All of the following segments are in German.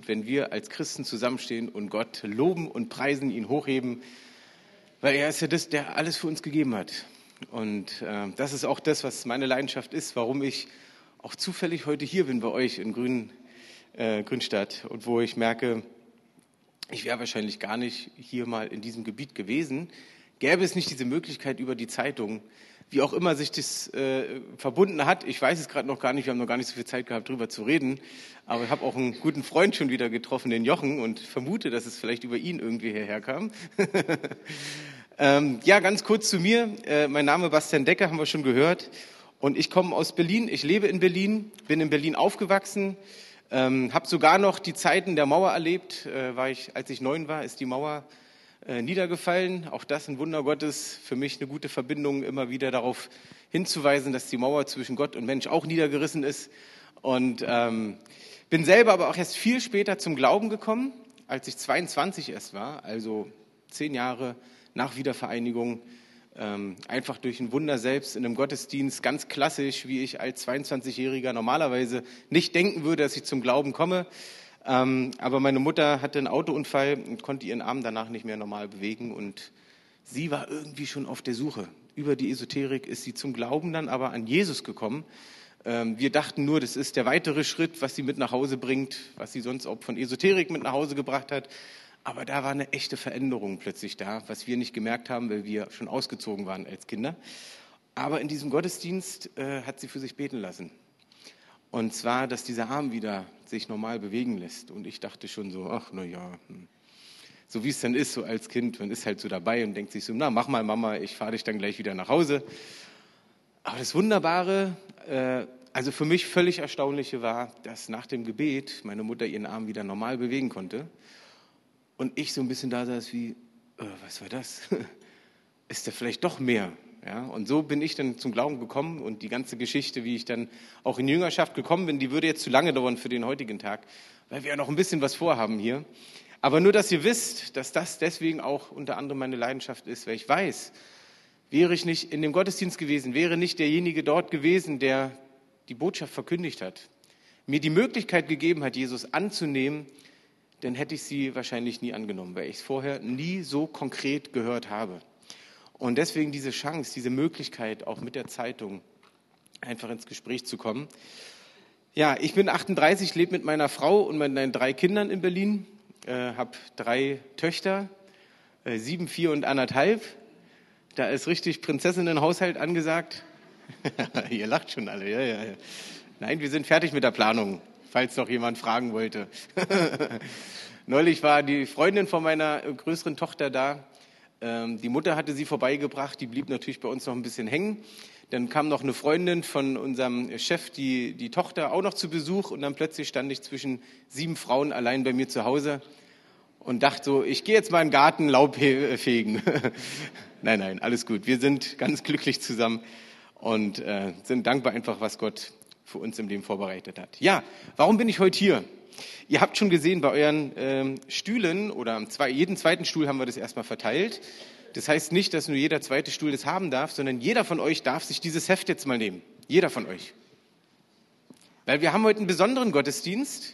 wenn wir als Christen zusammenstehen und Gott loben und preisen, ihn hochheben, weil er ist ja das, der alles für uns gegeben hat. Und das ist auch das, was meine Leidenschaft ist, warum ich auch zufällig heute hier bin bei euch in Grünstadt und wo ich merke, ich wäre wahrscheinlich gar nicht hier mal in diesem Gebiet gewesen, gäbe es nicht diese Möglichkeit über die Zeitung, wie auch immer sich das verbunden hat. Ich weiß es gerade noch gar nicht, wir haben noch gar nicht so viel Zeit gehabt, darüber zu reden. Aber ich habe auch einen guten Freund schon wieder getroffen, den Jochen, und vermute, dass es vielleicht über ihn irgendwie hierher kam. Ja, ganz kurz zu mir. Mein Name ist Bastian Decker, haben wir schon gehört. Und ich komme aus Berlin, ich lebe in Berlin, bin in Berlin aufgewachsen, habe sogar noch die Zeiten der Mauer erlebt. Als ich 9 war, ist die Mauer niedergefallen. Auch das ein Wunder Gottes, für mich eine gute Verbindung, immer wieder darauf hinzuweisen, dass die Mauer zwischen Gott und Mensch auch niedergerissen ist. Und bin selber aber auch erst viel später zum Glauben gekommen, als ich 22 erst war, also 10 Jahre nach Wiedervereinigung, einfach durch ein Wunder selbst in einem Gottesdienst, ganz klassisch, wie ich als 22-Jähriger normalerweise nicht denken würde, dass ich zum Glauben komme. Aber meine Mutter hatte einen Autounfall und konnte ihren Arm danach nicht mehr normal bewegen. Und sie war irgendwie schon auf der Suche. Über die Esoterik ist sie zum Glauben dann aber an Jesus gekommen. Wir dachten nur, das ist der weitere Schritt, was sie mit nach Hause bringt, was sie sonst auch von Esoterik mit nach Hause gebracht hat. Aber da war eine echte Veränderung plötzlich da, was wir nicht gemerkt haben, weil wir schon ausgezogen waren als Kinder. Aber in diesem Gottesdienst hat sie für sich beten lassen. Und zwar, dass dieser Arm wieder sich normal bewegen lässt. Und ich dachte schon so, ach, na ja, so wie es dann ist, so als Kind, man ist halt so dabei und denkt sich so, na, mach mal, Mama, ich fahre dich dann gleich wieder nach Hause. Aber das Wunderbare, also für mich völlig Erstaunliche war, dass nach dem Gebet meine Mutter ihren Arm wieder normal bewegen konnte. Und ich so ein bisschen da saß wie, was war das? Ist da vielleicht doch mehr? Ja, und so bin ich dann zum Glauben gekommen und die ganze Geschichte, wie ich dann auch in Jüngerschaft gekommen bin, die würde jetzt zu lange dauern für den heutigen Tag, weil wir ja noch ein bisschen was vorhaben hier. Aber nur, dass ihr wisst, dass das deswegen auch unter anderem meine Leidenschaft ist, weil ich weiß, wäre ich nicht in dem Gottesdienst gewesen, wäre nicht derjenige dort gewesen, der die Botschaft verkündigt hat, mir die Möglichkeit gegeben hat, Jesus anzunehmen, dann hätte ich sie wahrscheinlich nie angenommen, weil ich es vorher nie so konkret gehört habe. Und deswegen diese Chance, diese Möglichkeit, auch mit der Zeitung einfach ins Gespräch zu kommen. Ja, ich bin 38, lebe mit meiner Frau und meinen 3 Kindern in Berlin, habe 3 Töchter, 7, 4 und 1,5. Da ist richtig Prinzessinnenhaushalt angesagt. Ihr lacht schon alle, ja. Nein, wir sind fertig mit der Planung, falls noch jemand fragen wollte. Neulich war die Freundin von meiner größeren Tochter da. Die Mutter hatte sie vorbeigebracht, die blieb natürlich bei uns noch ein bisschen hängen. Dann kam noch eine Freundin von unserem Chef, die Tochter auch noch zu Besuch. Und dann plötzlich stand ich zwischen 7 Frauen allein bei mir zu Hause und dachte so, ich gehe jetzt mal in den Garten Laub fegen. Nein, alles gut. Wir sind ganz glücklich zusammen und sind dankbar einfach, was Gott für uns im Leben vorbereitet hat. Ja, warum bin ich heute hier? Ihr habt schon gesehen, bei euren Stühlen oder jeden zweiten Stuhl haben wir das erstmal verteilt. Das heißt nicht, dass nur jeder zweite Stuhl das haben darf, sondern jeder von euch darf sich dieses Heft jetzt mal nehmen. Jeder von euch. Weil wir haben heute einen besonderen Gottesdienst.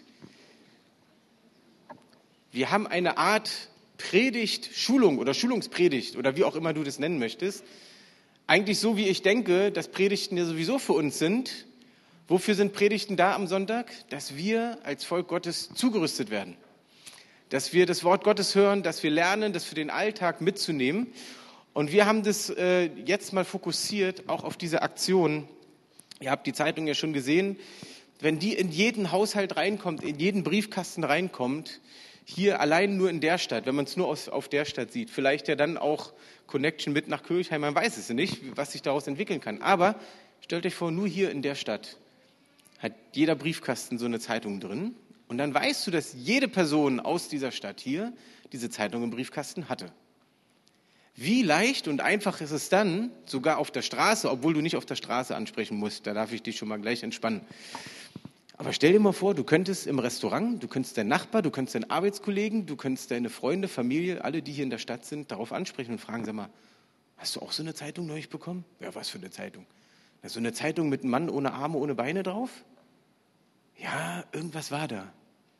Wir haben eine Art Predigt, Schulung oder Schulungspredigt oder wie auch immer du das nennen möchtest. Eigentlich so, wie ich denke, dass Predigten ja sowieso für uns sind. Wofür sind Predigten da am Sonntag? Dass wir als Volk Gottes zugerüstet werden. Dass wir das Wort Gottes hören, dass wir lernen, das für den Alltag mitzunehmen. Und wir haben das jetzt mal fokussiert, auch auf diese Aktion. Ihr habt die Zeitung ja schon gesehen. Wenn die in jeden Haushalt reinkommt, in jeden Briefkasten reinkommt, hier allein nur in der Stadt, wenn man es nur auf der Stadt sieht, vielleicht ja dann auch Connection mit nach Kirchheim, man weiß es nicht, was sich daraus entwickeln kann. Aber stellt euch vor, nur hier in der Stadt hat jeder Briefkasten so eine Zeitung drin. Und dann weißt du, dass jede Person aus dieser Stadt hier diese Zeitung im Briefkasten hatte. Wie leicht und einfach ist es dann, sogar auf der Straße, obwohl du nicht auf der Straße ansprechen musst, da darf ich dich schon mal gleich entspannen. Aber stell dir mal vor, du könntest im Restaurant, du könntest deinen Nachbar, du könntest deinen Arbeitskollegen, du könntest deine Freunde, Familie, alle, die hier in der Stadt sind, darauf ansprechen und fragen, sag mal, hast du auch so eine Zeitung neulich bekommen? Ja, was für eine Zeitung? Na, so eine Zeitung mit einem Mann ohne Arme, ohne Beine drauf? Ja, irgendwas war da.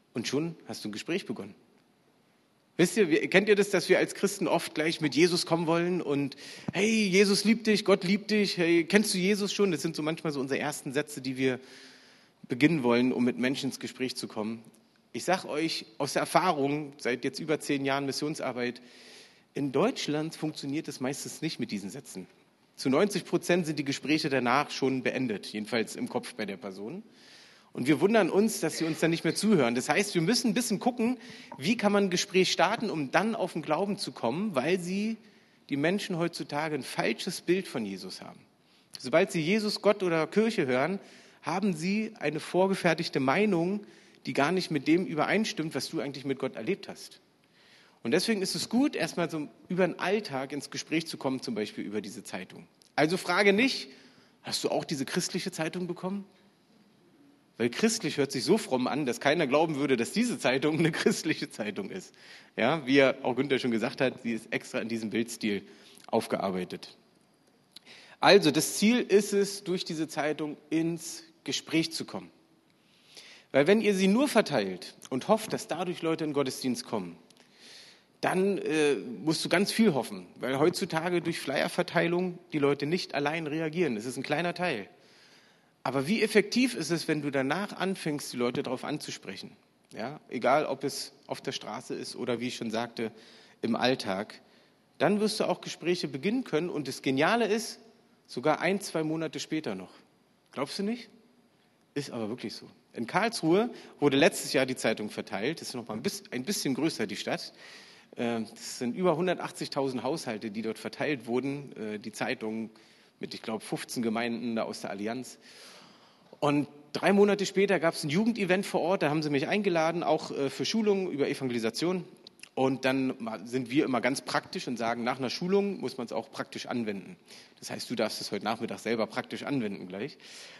Und schon hast du ein Gespräch begonnen. Wisst ihr, kennt ihr das, dass wir als Christen oft gleich mit Jesus kommen wollen und hey, Jesus liebt dich, Gott liebt dich, hey, kennst du Jesus schon? Das sind so manchmal so unsere ersten Sätze, die wir beginnen wollen, um mit Menschen ins Gespräch zu kommen. Ich sage euch aus der Erfahrung, seit jetzt über 10 Jahren Missionsarbeit, in Deutschland funktioniert es meistens nicht mit diesen Sätzen. Zu 90% sind die Gespräche danach schon beendet, jedenfalls im Kopf bei der Person. Und wir wundern uns, dass sie uns dann nicht mehr zuhören. Das heißt, wir müssen ein bisschen gucken, wie kann man ein Gespräch starten, um dann auf den Glauben zu kommen, weil die Menschen heutzutage ein falsches Bild von Jesus haben. Sobald sie Jesus, Gott oder Kirche hören, haben sie eine vorgefertigte Meinung, die gar nicht mit dem übereinstimmt, was du eigentlich mit Gott erlebt hast. Und deswegen ist es gut, erstmal so über den Alltag ins Gespräch zu kommen, zum Beispiel über diese Zeitung. Also frage nicht, hast du auch diese christliche Zeitung bekommen? Weil christlich hört sich so fromm an, dass keiner glauben würde, dass diese Zeitung eine christliche Zeitung ist. Ja, wie auch Günther schon gesagt hat, sie ist extra in diesem Bildstil aufgearbeitet. Also das Ziel ist es, durch diese Zeitung ins Gespräch zu kommen. Weil wenn ihr sie nur verteilt und hofft, dass dadurch Leute in den Gottesdienst kommen, dann musst du ganz viel hoffen. Weil heutzutage durch Flyerverteilung die Leute nicht allein reagieren. Das ist ein kleiner Teil. Aber wie effektiv ist es, wenn du danach anfängst, die Leute darauf anzusprechen? Ja, egal, ob es auf der Straße ist oder, wie ich schon sagte, im Alltag. Dann wirst du auch Gespräche beginnen können. Und das Geniale ist, sogar 1-2 Monate später noch. Glaubst du nicht? Ist aber wirklich so. In Karlsruhe wurde letztes Jahr die Zeitung verteilt. Das ist noch mal ein bisschen größer, die Stadt. Das sind über 180.000 Haushalte, die dort verteilt wurden. Die Zeitung mit, ich glaube, 15 Gemeinden da aus der Allianz. Und 3 Monate später gab es ein Jugendevent vor Ort, da haben sie mich eingeladen, auch für Schulungen über Evangelisation. Und dann sind wir immer ganz praktisch und sagen, nach einer Schulung muss man es auch praktisch anwenden. Das heißt, du darfst es heute Nachmittag selber praktisch anwenden gleich.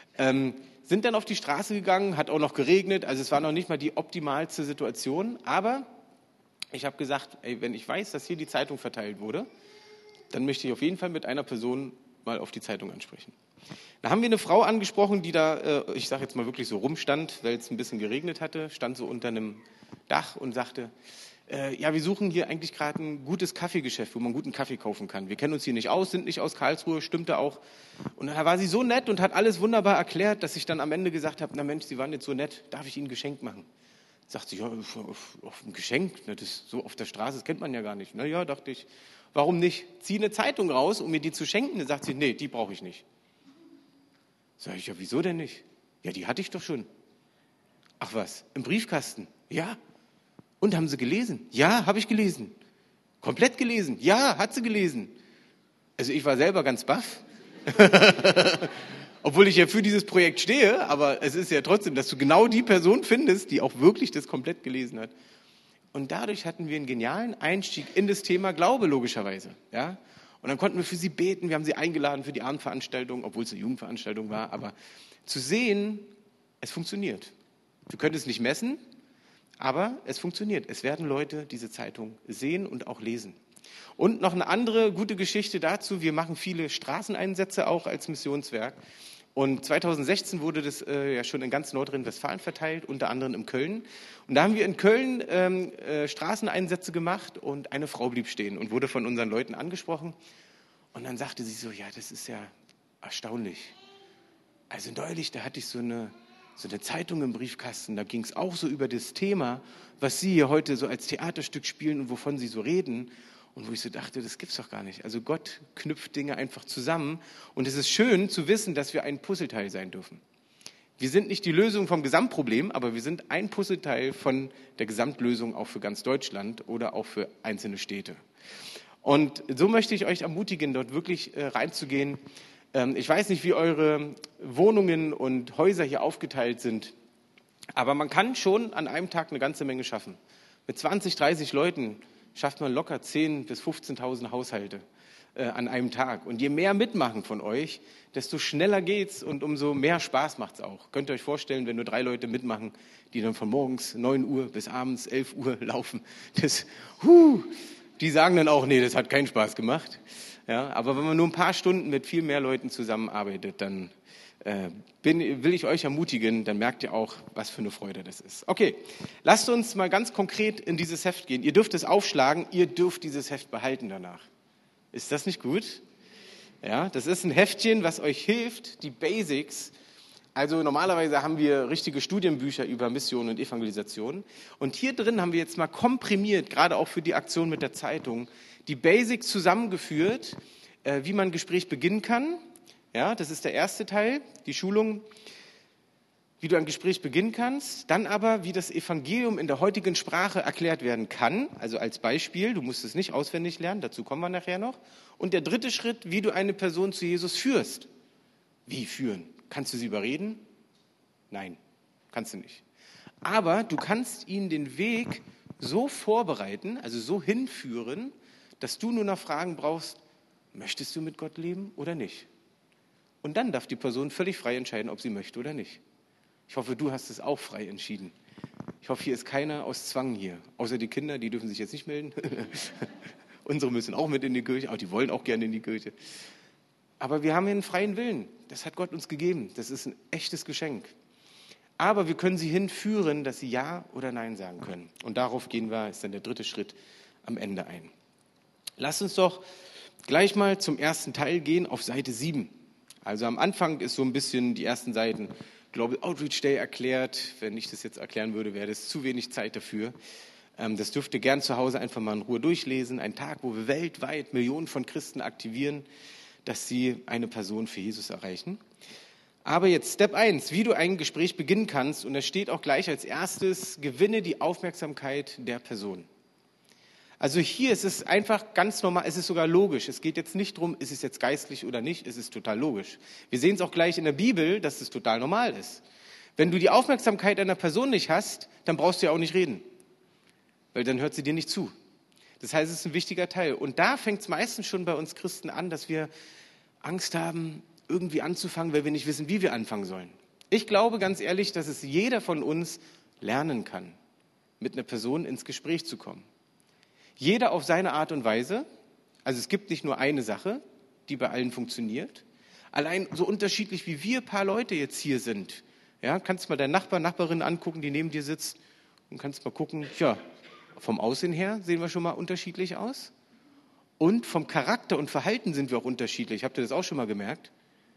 Sind dann auf die Straße gegangen, hat auch noch geregnet, also es war noch nicht mal die optimalste Situation. Aber ich habe gesagt, ey, wenn ich weiß, dass hier die Zeitung verteilt wurde, dann möchte ich auf jeden Fall mit einer Person mal auf die Zeitung ansprechen. Da haben wir eine Frau angesprochen, die da, ich sage jetzt mal wirklich so rumstand, weil es ein bisschen geregnet hatte, stand so unter einem Dach und sagte, ja, wir suchen hier eigentlich gerade ein gutes Kaffeegeschäft, wo man guten Kaffee kaufen kann. Wir kennen uns hier nicht aus, sind nicht aus Karlsruhe, stimmte auch. Und da war sie so nett und hat alles wunderbar erklärt, dass ich dann am Ende gesagt habe, na Mensch, Sie waren jetzt so nett, darf ich Ihnen ein Geschenk machen? Sagt sie, ja, auf ein Geschenk, das ist so auf der Straße, das kennt man ja gar nicht. Na ja, dachte ich, warum nicht? Zieh eine Zeitung raus, um mir die zu schenken. Dann sagt sie, nee, die brauche ich nicht. Sag ich, ja, wieso denn nicht? Ja, die hatte ich doch schon. Ach was, im Briefkasten? Ja. Und haben Sie gelesen? Ja, habe ich gelesen. Komplett gelesen? Ja, hat sie gelesen. Also ich war selber ganz baff. Obwohl ich ja für dieses Projekt stehe, aber es ist ja trotzdem, dass du genau die Person findest, die auch wirklich das komplett gelesen hat. Und dadurch hatten wir einen genialen Einstieg in das Thema Glaube, logischerweise. Ja? Und dann konnten wir für sie beten, wir haben sie eingeladen für die Abendveranstaltung, obwohl es eine Jugendveranstaltung war. Aber zu sehen, es funktioniert. Wir können es nicht messen, aber es funktioniert. Es werden Leute diese Zeitung sehen und auch lesen. Und noch eine andere gute Geschichte dazu, wir machen viele Straßeneinsätze auch als Missionswerk. Und 2016 wurde das ja schon in ganz Nordrhein-Westfalen verteilt, unter anderem in Köln. Und da haben wir in Köln Straßeneinsätze gemacht und eine Frau blieb stehen und wurde von unseren Leuten angesprochen. Und dann sagte sie so, ja, das ist ja erstaunlich. Also neulich, da hatte ich so eine Zeitung im Briefkasten, da ging es auch so über das Thema, was Sie hier heute so als Theaterstück spielen und wovon Sie so reden. Und wo ich so dachte, das gibt's doch gar nicht. Also Gott knüpft Dinge einfach zusammen. Und es ist schön zu wissen, dass wir ein Puzzleteil sein dürfen. Wir sind nicht die Lösung vom Gesamtproblem, aber wir sind ein Puzzleteil von der Gesamtlösung auch für ganz Deutschland oder auch für einzelne Städte. Und so möchte ich euch ermutigen, dort wirklich reinzugehen. Ich weiß nicht, wie eure Wohnungen und Häuser hier aufgeteilt sind, aber man kann schon an einem Tag eine ganze Menge schaffen. Mit 20, 30 Leuten schafft man locker 10.000 bis 15.000 Haushalte an einem Tag. Und je mehr mitmachen von euch, desto schneller geht's und umso mehr Spaß macht's auch. Könnt ihr euch vorstellen, wenn nur 3 Leute mitmachen, die dann von morgens 9 Uhr bis abends 11 Uhr laufen, die sagen dann auch, nee, das hat keinen Spaß gemacht. Ja, aber wenn man nur ein paar Stunden mit viel mehr Leuten zusammenarbeitet, dann will ich euch ermutigen, dann merkt ihr auch, was für eine Freude das ist. Okay, lasst uns mal ganz konkret in dieses Heft gehen. Ihr dürft es aufschlagen, ihr dürft dieses Heft behalten danach. Ist das nicht gut? Ja, das ist ein Heftchen, was euch hilft, die Basics. Also normalerweise haben wir richtige Studienbücher über Mission und Evangelisation. Und hier drin haben wir jetzt mal komprimiert, gerade auch für die Aktion mit der Zeitung, die Basics zusammengeführt, wie man ein Gespräch beginnen kann. Ja, das ist der erste Teil, die Schulung, wie du ein Gespräch beginnen kannst. Dann aber, wie das Evangelium in der heutigen Sprache erklärt werden kann. Also als Beispiel, du musst es nicht auswendig lernen, dazu kommen wir nachher noch. Und der dritte Schritt, wie du eine Person zu Jesus führst. Wie führen? Kannst du sie überreden? Nein, kannst du nicht. Aber du kannst ihnen den Weg so vorbereiten, also so hinführen, dass du nur noch Fragen brauchst, möchtest du mit Gott leben oder nicht? Und dann darf die Person völlig frei entscheiden, ob sie möchte oder nicht. Ich hoffe, du hast es auch frei entschieden. Ich hoffe, hier ist keiner aus Zwang hier. Außer die Kinder, die dürfen sich jetzt nicht melden. Unsere müssen auch mit in die Kirche, aber die wollen auch gerne in die Kirche. Aber wir haben hier einen freien Willen. Das hat Gott uns gegeben. Das ist ein echtes Geschenk. Aber wir können sie hinführen, dass sie Ja oder Nein sagen können. Und darauf gehen wir, ist dann der dritte Schritt, am Ende ein. Lasst uns doch gleich mal zum ersten Teil gehen, auf Seite 7. Also am Anfang ist so ein bisschen die ersten Seiten Global Outreach Day erklärt. Wenn ich das jetzt erklären würde, wäre das zu wenig Zeit dafür. Das dürft ihr gern zu Hause einfach mal in Ruhe durchlesen. Ein Tag, wo wir weltweit Millionen von Christen aktivieren, dass sie eine Person für Jesus erreichen. Aber jetzt Step 1, wie du ein Gespräch beginnen kannst. Und da steht auch gleich als erstes, gewinne die Aufmerksamkeit der Person. Also hier ist es einfach ganz normal, es ist sogar logisch. Es geht jetzt nicht darum, ist es jetzt geistlich oder nicht, es ist total logisch. Wir sehen es auch gleich in der Bibel, dass es total normal ist. Wenn du die Aufmerksamkeit einer Person nicht hast, dann brauchst du ja auch nicht reden, weil dann hört sie dir nicht zu. Das heißt, es ist ein wichtiger Teil. Und da fängt es meistens schon bei uns Christen an, dass wir Angst haben, irgendwie anzufangen, weil wir nicht wissen, wie wir anfangen sollen. Ich glaube ganz ehrlich, dass es jeder von uns lernen kann, mit einer Person ins Gespräch zu kommen. Jeder auf seine Art und Weise. Also es gibt nicht nur eine Sache, die bei allen funktioniert. Allein so unterschiedlich wie wir paar Leute jetzt hier sind. Ja, kannst mal deinen Nachbar, Nachbarin angucken, die neben dir sitzt und kannst mal gucken, ja, vom Aussehen her sehen wir schon mal unterschiedlich aus. Und vom Charakter und Verhalten sind wir auch unterschiedlich. Habt ihr das auch schon mal gemerkt?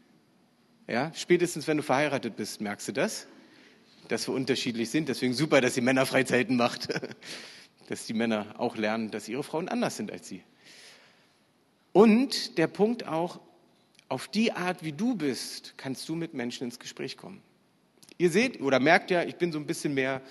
Ja, spätestens wenn du verheiratet bist, merkst du das, dass wir unterschiedlich sind. Deswegen super, dass ihr Männerfreizeiten macht. Dass die Männer auch lernen, dass ihre Frauen anders sind als sie. Und der Punkt auch, auf die Art, wie du bist, kannst du mit Menschen ins Gespräch kommen. Ihr seht oder merkt ja, ich bin so ein bisschen mehr,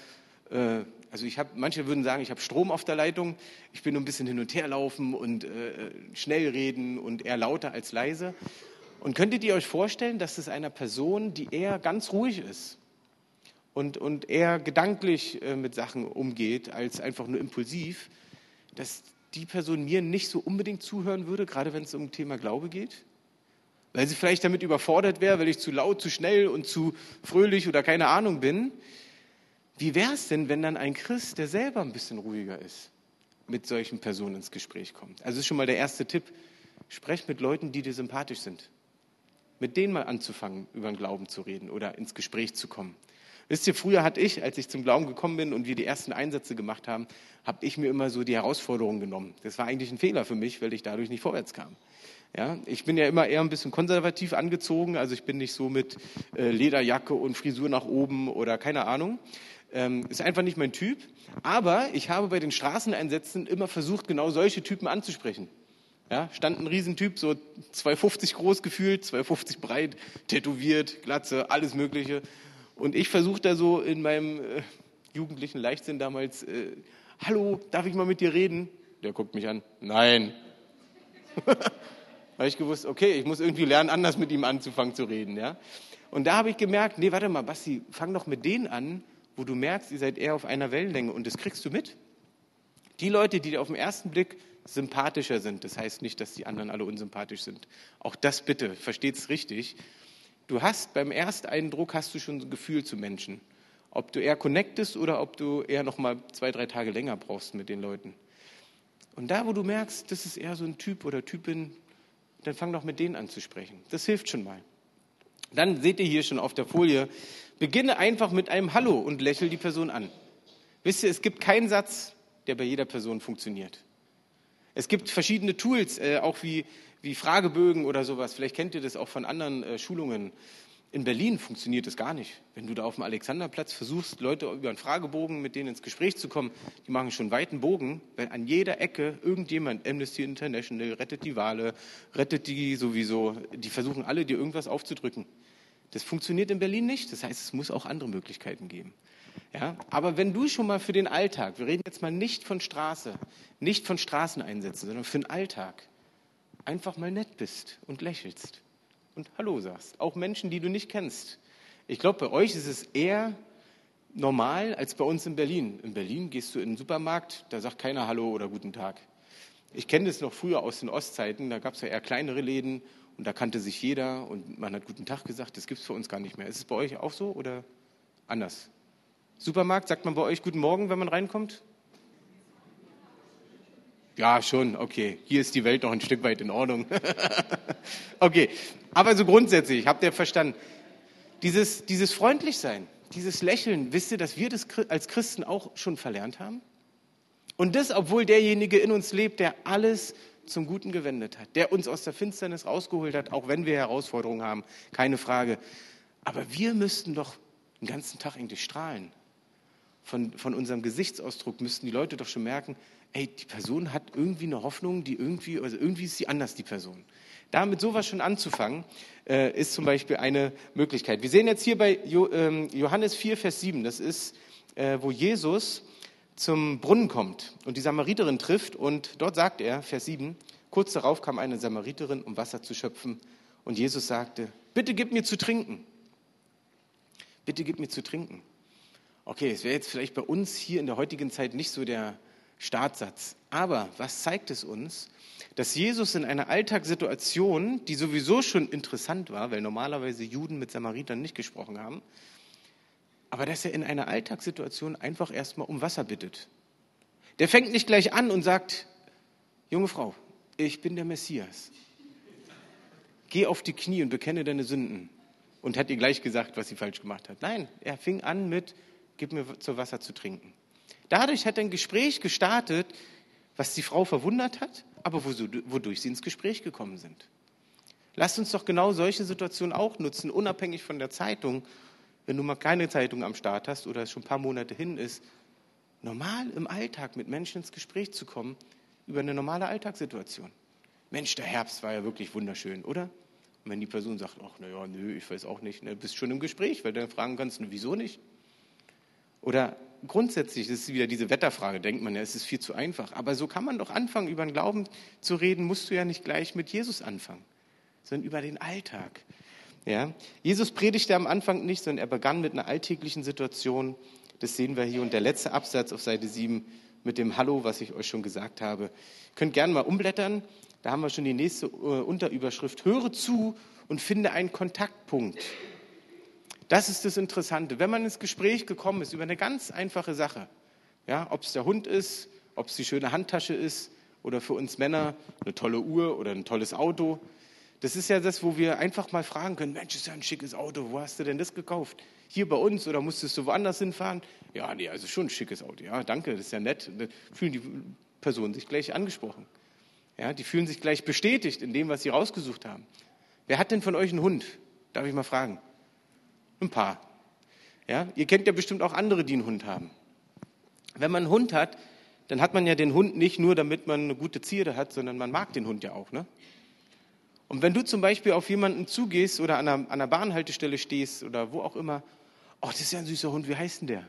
manche würden sagen, ich habe Strom auf der Leitung. Ich bin nur ein bisschen hin und her laufen und schnell reden und eher lauter als leise. Und könntet ihr euch vorstellen, dass es einer Person, die eher ganz ruhig ist, und eher gedanklich mit Sachen umgeht, als einfach nur impulsiv, dass die Person mir nicht so unbedingt zuhören würde, gerade wenn es um das Thema Glaube geht? Weil sie vielleicht damit überfordert wäre, weil ich zu laut, zu schnell und zu fröhlich oder keine Ahnung bin. Wie wäre es denn, wenn dann ein Christ, der selber ein bisschen ruhiger ist, mit solchen Personen ins Gespräch kommt? Also das ist schon mal der erste Tipp. Sprech mit Leuten, die dir sympathisch sind. Mit denen mal anzufangen, über den Glauben zu reden oder ins Gespräch zu kommen. Wisst ihr, früher als ich zum Glauben gekommen bin und wir die ersten Einsätze gemacht haben, habe ich mir immer so die Herausforderungen genommen. Das war eigentlich ein Fehler für mich, weil ich dadurch nicht vorwärts kam. Ja, ich bin ja immer eher ein bisschen konservativ angezogen, also ich bin nicht so mit Lederjacke und Frisur nach oben oder keine Ahnung. Ist einfach nicht mein Typ. Aber ich habe bei den Straßeneinsätzen immer versucht, genau solche Typen anzusprechen. Ja, stand ein Riesentyp, so 2,50 groß gefühlt, 2,50 breit, tätowiert, Glatze, alles Mögliche. Und ich versuche da so in meinem jugendlichen Leichtsinn damals, hallo, darf ich mal mit dir reden? Der guckt mich an, nein. Weil ich gewusst, okay, ich muss irgendwie lernen, anders mit ihm anzufangen zu reden. Ja? Und da habe ich gemerkt, nee, warte mal, Basti, fang doch mit denen an, wo du merkst, ihr seid eher auf einer Wellenlänge und das kriegst du mit. Die Leute, die dir auf den ersten Blick sympathischer sind, das heißt nicht, dass die anderen alle unsympathisch sind. Auch das bitte, versteht's richtig. Du hast beim Ersteindruck hast du schon ein Gefühl zu Menschen. Ob du eher connectest oder ob du eher noch mal 2-3 Tage länger brauchst mit den Leuten. Und da, wo du merkst, das ist eher so ein Typ oder Typin, dann fang doch mit denen an zu sprechen. Das hilft schon mal. Dann seht ihr hier schon auf der Folie, beginne einfach mit einem Hallo und lächel die Person an. Wisst ihr, es gibt keinen Satz, der bei jeder Person funktioniert. Es gibt verschiedene Tools, auch wie Fragebögen oder sowas. Vielleicht kennt ihr das auch von anderen Schulungen. In Berlin funktioniert das gar nicht. Wenn du da auf dem Alexanderplatz versuchst, Leute über einen Fragebogen mit denen ins Gespräch zu kommen, die machen schon einen weiten Bogen, weil an jeder Ecke irgendjemand, Amnesty International, rettet die Wale, rettet die sowieso, die versuchen alle, dir irgendwas aufzudrücken. Das funktioniert in Berlin nicht, das heißt, es muss auch andere Möglichkeiten geben. Ja? Aber wenn du schon mal für den Alltag, wir reden jetzt mal nicht von Straße, nicht von Straßeneinsätzen, sondern für den Alltag, einfach mal nett bist und lächelst und Hallo sagst, auch Menschen, die du nicht kennst. Ich glaube, bei euch ist es eher normal als bei uns in Berlin. In Berlin gehst du in den Supermarkt, da sagt keiner Hallo oder Guten Tag. Ich kenne das noch früher aus den Ostzeiten, da gab es ja eher kleinere Läden und da kannte sich jeder und man hat Guten Tag gesagt, das gibt es für uns gar nicht mehr. Ist es bei euch auch so oder anders? Supermarkt, sagt man bei euch Guten Morgen, wenn man reinkommt? Ja, schon, okay. Hier ist die Welt noch ein Stück weit in Ordnung. Okay, aber so grundsätzlich, habt ihr verstanden, dieses Freundlichsein, dieses Lächeln, wisst ihr, dass wir das als Christen auch schon verlernt haben? Und das, obwohl derjenige in uns lebt, der alles zum Guten gewendet hat, der uns aus der Finsternis rausgeholt hat, auch wenn wir Herausforderungen haben, keine Frage. Aber wir müssten doch den ganzen Tag eigentlich strahlen. Von unserem Gesichtsausdruck müssten die Leute doch schon merken, ey, die Person hat irgendwie eine Hoffnung, also irgendwie ist sie anders, die Person. Damit sowas schon anzufangen, ist zum Beispiel eine Möglichkeit. Wir sehen jetzt hier bei Johannes 4, Vers 7, das ist, wo Jesus zum Brunnen kommt und die Samariterin trifft und dort sagt er, Vers 7, kurz darauf kam eine Samariterin, um Wasser zu schöpfen und Jesus sagte, bitte gib mir zu trinken. Bitte gib mir zu trinken. Okay, es wäre jetzt vielleicht bei uns hier in der heutigen Zeit nicht so der Startsatz. Aber was zeigt es uns? Dass Jesus in einer Alltagssituation, die sowieso schon interessant war, weil normalerweise Juden mit Samaritern nicht gesprochen haben, aber dass er in einer Alltagssituation einfach erstmal um Wasser bittet. Der fängt nicht gleich an und sagt, junge Frau, ich bin der Messias. Geh auf die Knie und bekenne deine Sünden. Und hat ihr gleich gesagt, was sie falsch gemacht hat. Nein, er fing an mit, gib mir zu Wasser zu trinken. Dadurch hat er ein Gespräch gestartet, was die Frau verwundert hat, aber wodurch sie ins Gespräch gekommen sind. Lasst uns doch genau solche Situationen auch nutzen, unabhängig von der Zeitung. Wenn du mal keine Zeitung am Start hast oder es schon ein paar Monate hin ist, normal im Alltag mit Menschen ins Gespräch zu kommen über eine normale Alltagssituation. Mensch, der Herbst war ja wirklich wunderschön, oder? Und wenn die Person sagt, ach, naja, nö, ich weiß auch nicht, ne, bist schon im Gespräch, weil du dann fragen kannst, wieso nicht? Oder grundsätzlich, das ist wieder diese Wetterfrage, denkt man ja, es ist viel zu einfach. Aber so kann man doch anfangen, über den Glauben zu reden, musst du ja nicht gleich mit Jesus anfangen, sondern über den Alltag. Ja? Jesus predigte am Anfang nicht, sondern er begann mit einer alltäglichen Situation. Das sehen wir hier. Und der letzte Absatz auf Seite 7 mit dem Hallo, was ich euch schon gesagt habe. Ihr könnt gerne mal umblättern. Da haben wir schon die nächste Unterüberschrift. Höre zu und finde einen Kontaktpunkt. Das ist das Interessante. Wenn man ins Gespräch gekommen ist über eine ganz einfache Sache, ja, ob es der Hund ist, ob es die schöne Handtasche ist oder für uns Männer eine tolle Uhr oder ein tolles Auto. Das ist ja das, wo wir einfach mal fragen können, Mensch, ist ja ein schickes Auto, wo hast du denn das gekauft? Hier bei uns oder musstest du woanders hinfahren? Ja, nee, also schon ein schickes Auto. Ja, danke, das ist ja nett. Da fühlen die Personen sich gleich angesprochen. Ja, die fühlen sich gleich bestätigt in dem, was sie rausgesucht haben. Wer hat denn von euch einen Hund? Darf ich mal fragen? Ein paar. Ja, ihr kennt ja bestimmt auch andere, die einen Hund haben. Wenn man einen Hund hat, dann hat man ja den Hund nicht nur, damit man eine gute Zierde hat, sondern man mag den Hund ja auch. Ne? Und wenn du zum Beispiel auf jemanden zugehst oder an einer Bahnhaltestelle stehst oder wo auch immer, oh, das ist ja ein süßer Hund, wie heißt denn der?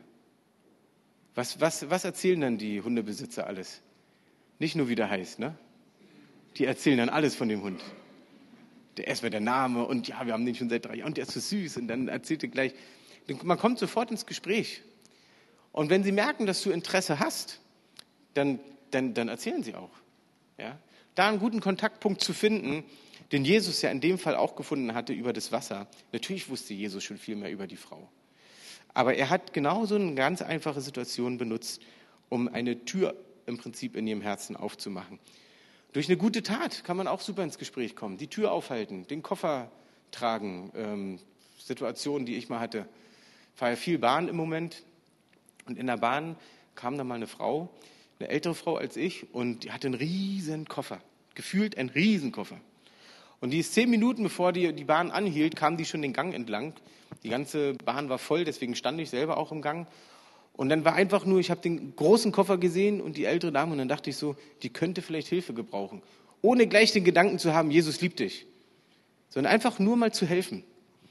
Was erzählen dann die Hundebesitzer alles? Nicht nur, wie der heißt, ne? Die erzählen dann alles von dem Hund. Erstmal der Name und ja, wir haben den schon seit 3 Jahren und der ist so süß und dann erzählt er gleich. Man kommt sofort ins Gespräch. Und wenn sie merken, dass du Interesse hast, dann erzählen sie auch. Ja? Da einen guten Kontaktpunkt zu finden, den Jesus ja in dem Fall auch gefunden hatte über das Wasser. Natürlich wusste Jesus schon viel mehr über die Frau. Aber er hat genauso eine ganz einfache Situation benutzt, um eine Tür im Prinzip in ihrem Herzen aufzumachen. Durch eine gute Tat kann man auch super ins Gespräch kommen. Die Tür aufhalten, den Koffer tragen, Situation, die ich mal hatte. Ich fahre ja viel Bahn im Moment und in der Bahn kam dann mal eine Frau, eine ältere Frau als ich, und die hatte einen riesen Koffer, gefühlt einen riesen Koffer. Und die ist 10 Minuten, bevor die Bahn anhielt, kam die schon den Gang entlang. Die ganze Bahn war voll, deswegen stand ich selber auch im Gang. Und dann war einfach nur, ich habe den großen Koffer gesehen und die ältere Dame, und dann dachte ich so, die könnte vielleicht Hilfe gebrauchen. Ohne gleich den Gedanken zu haben, Jesus liebt dich, sondern einfach nur mal zu helfen.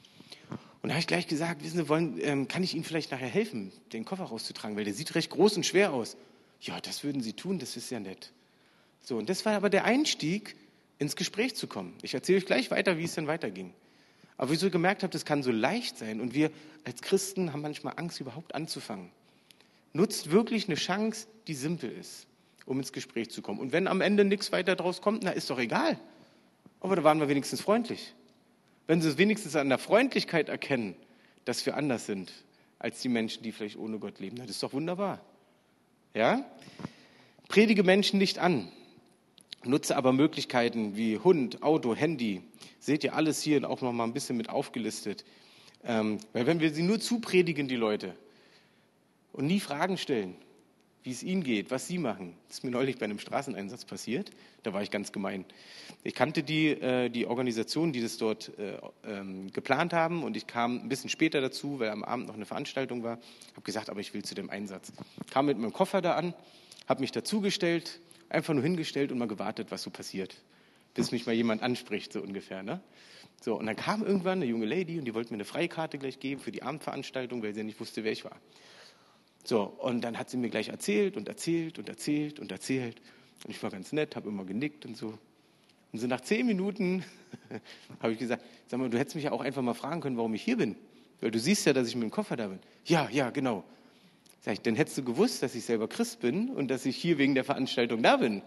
Und da habe ich gleich gesagt, wissen Sie, kann ich Ihnen vielleicht nachher helfen, den Koffer rauszutragen, weil der sieht recht groß und schwer aus. Ja, das würden Sie tun, das ist ja nett. So, und das war aber der Einstieg, ins Gespräch zu kommen. Ich erzähle euch gleich weiter, wie es dann weiterging. Aber wie ich so gemerkt habe, das kann so leicht sein. Und wir als Christen haben manchmal Angst, überhaupt anzufangen. Nutzt wirklich eine Chance, die simpel ist, um ins Gespräch zu kommen. Und wenn am Ende nichts weiter draus kommt, na, ist doch egal. Aber da waren wir wenigstens freundlich. Wenn Sie es wenigstens an der Freundlichkeit erkennen, dass wir anders sind als die Menschen, die vielleicht ohne Gott leben, das ist doch wunderbar. Ja? Predige Menschen nicht an. Nutze aber Möglichkeiten wie Hund, Auto, Handy. Seht ihr alles hier auch noch mal ein bisschen mit aufgelistet. Weil wenn wir sie nur zupredigen, die Leute, und nie Fragen stellen, wie es ihnen geht, was sie machen. Das ist mir neulich bei einem Straßeneinsatz passiert. Da war ich ganz gemein. Ich kannte die Organisation, die das dort geplant haben, und ich kam ein bisschen später dazu, weil am Abend noch eine Veranstaltung war. Habe gesagt, aber ich will zu dem Einsatz. Kam mit meinem Koffer da an, habe mich dazugestellt, einfach nur hingestellt und mal gewartet, was so passiert, bis mich mal jemand anspricht, so ungefähr. Ne? So, und dann kam irgendwann eine junge Lady und die wollte mir eine Freikarte gleich geben für die Abendveranstaltung, weil sie ja nicht wusste, wer ich war. So, und dann hat sie mir gleich erzählt und erzählt und erzählt und erzählt. Und ich war ganz nett, habe immer genickt und so. Und so nach 10 Minuten habe ich gesagt, sag mal, du hättest mich ja auch einfach mal fragen können, warum ich hier bin. Weil du siehst ja, dass ich mit dem Koffer da bin. Ja, genau. Sag ich, dann hättest du gewusst, dass ich selber Christ bin und dass ich hier wegen der Veranstaltung da bin.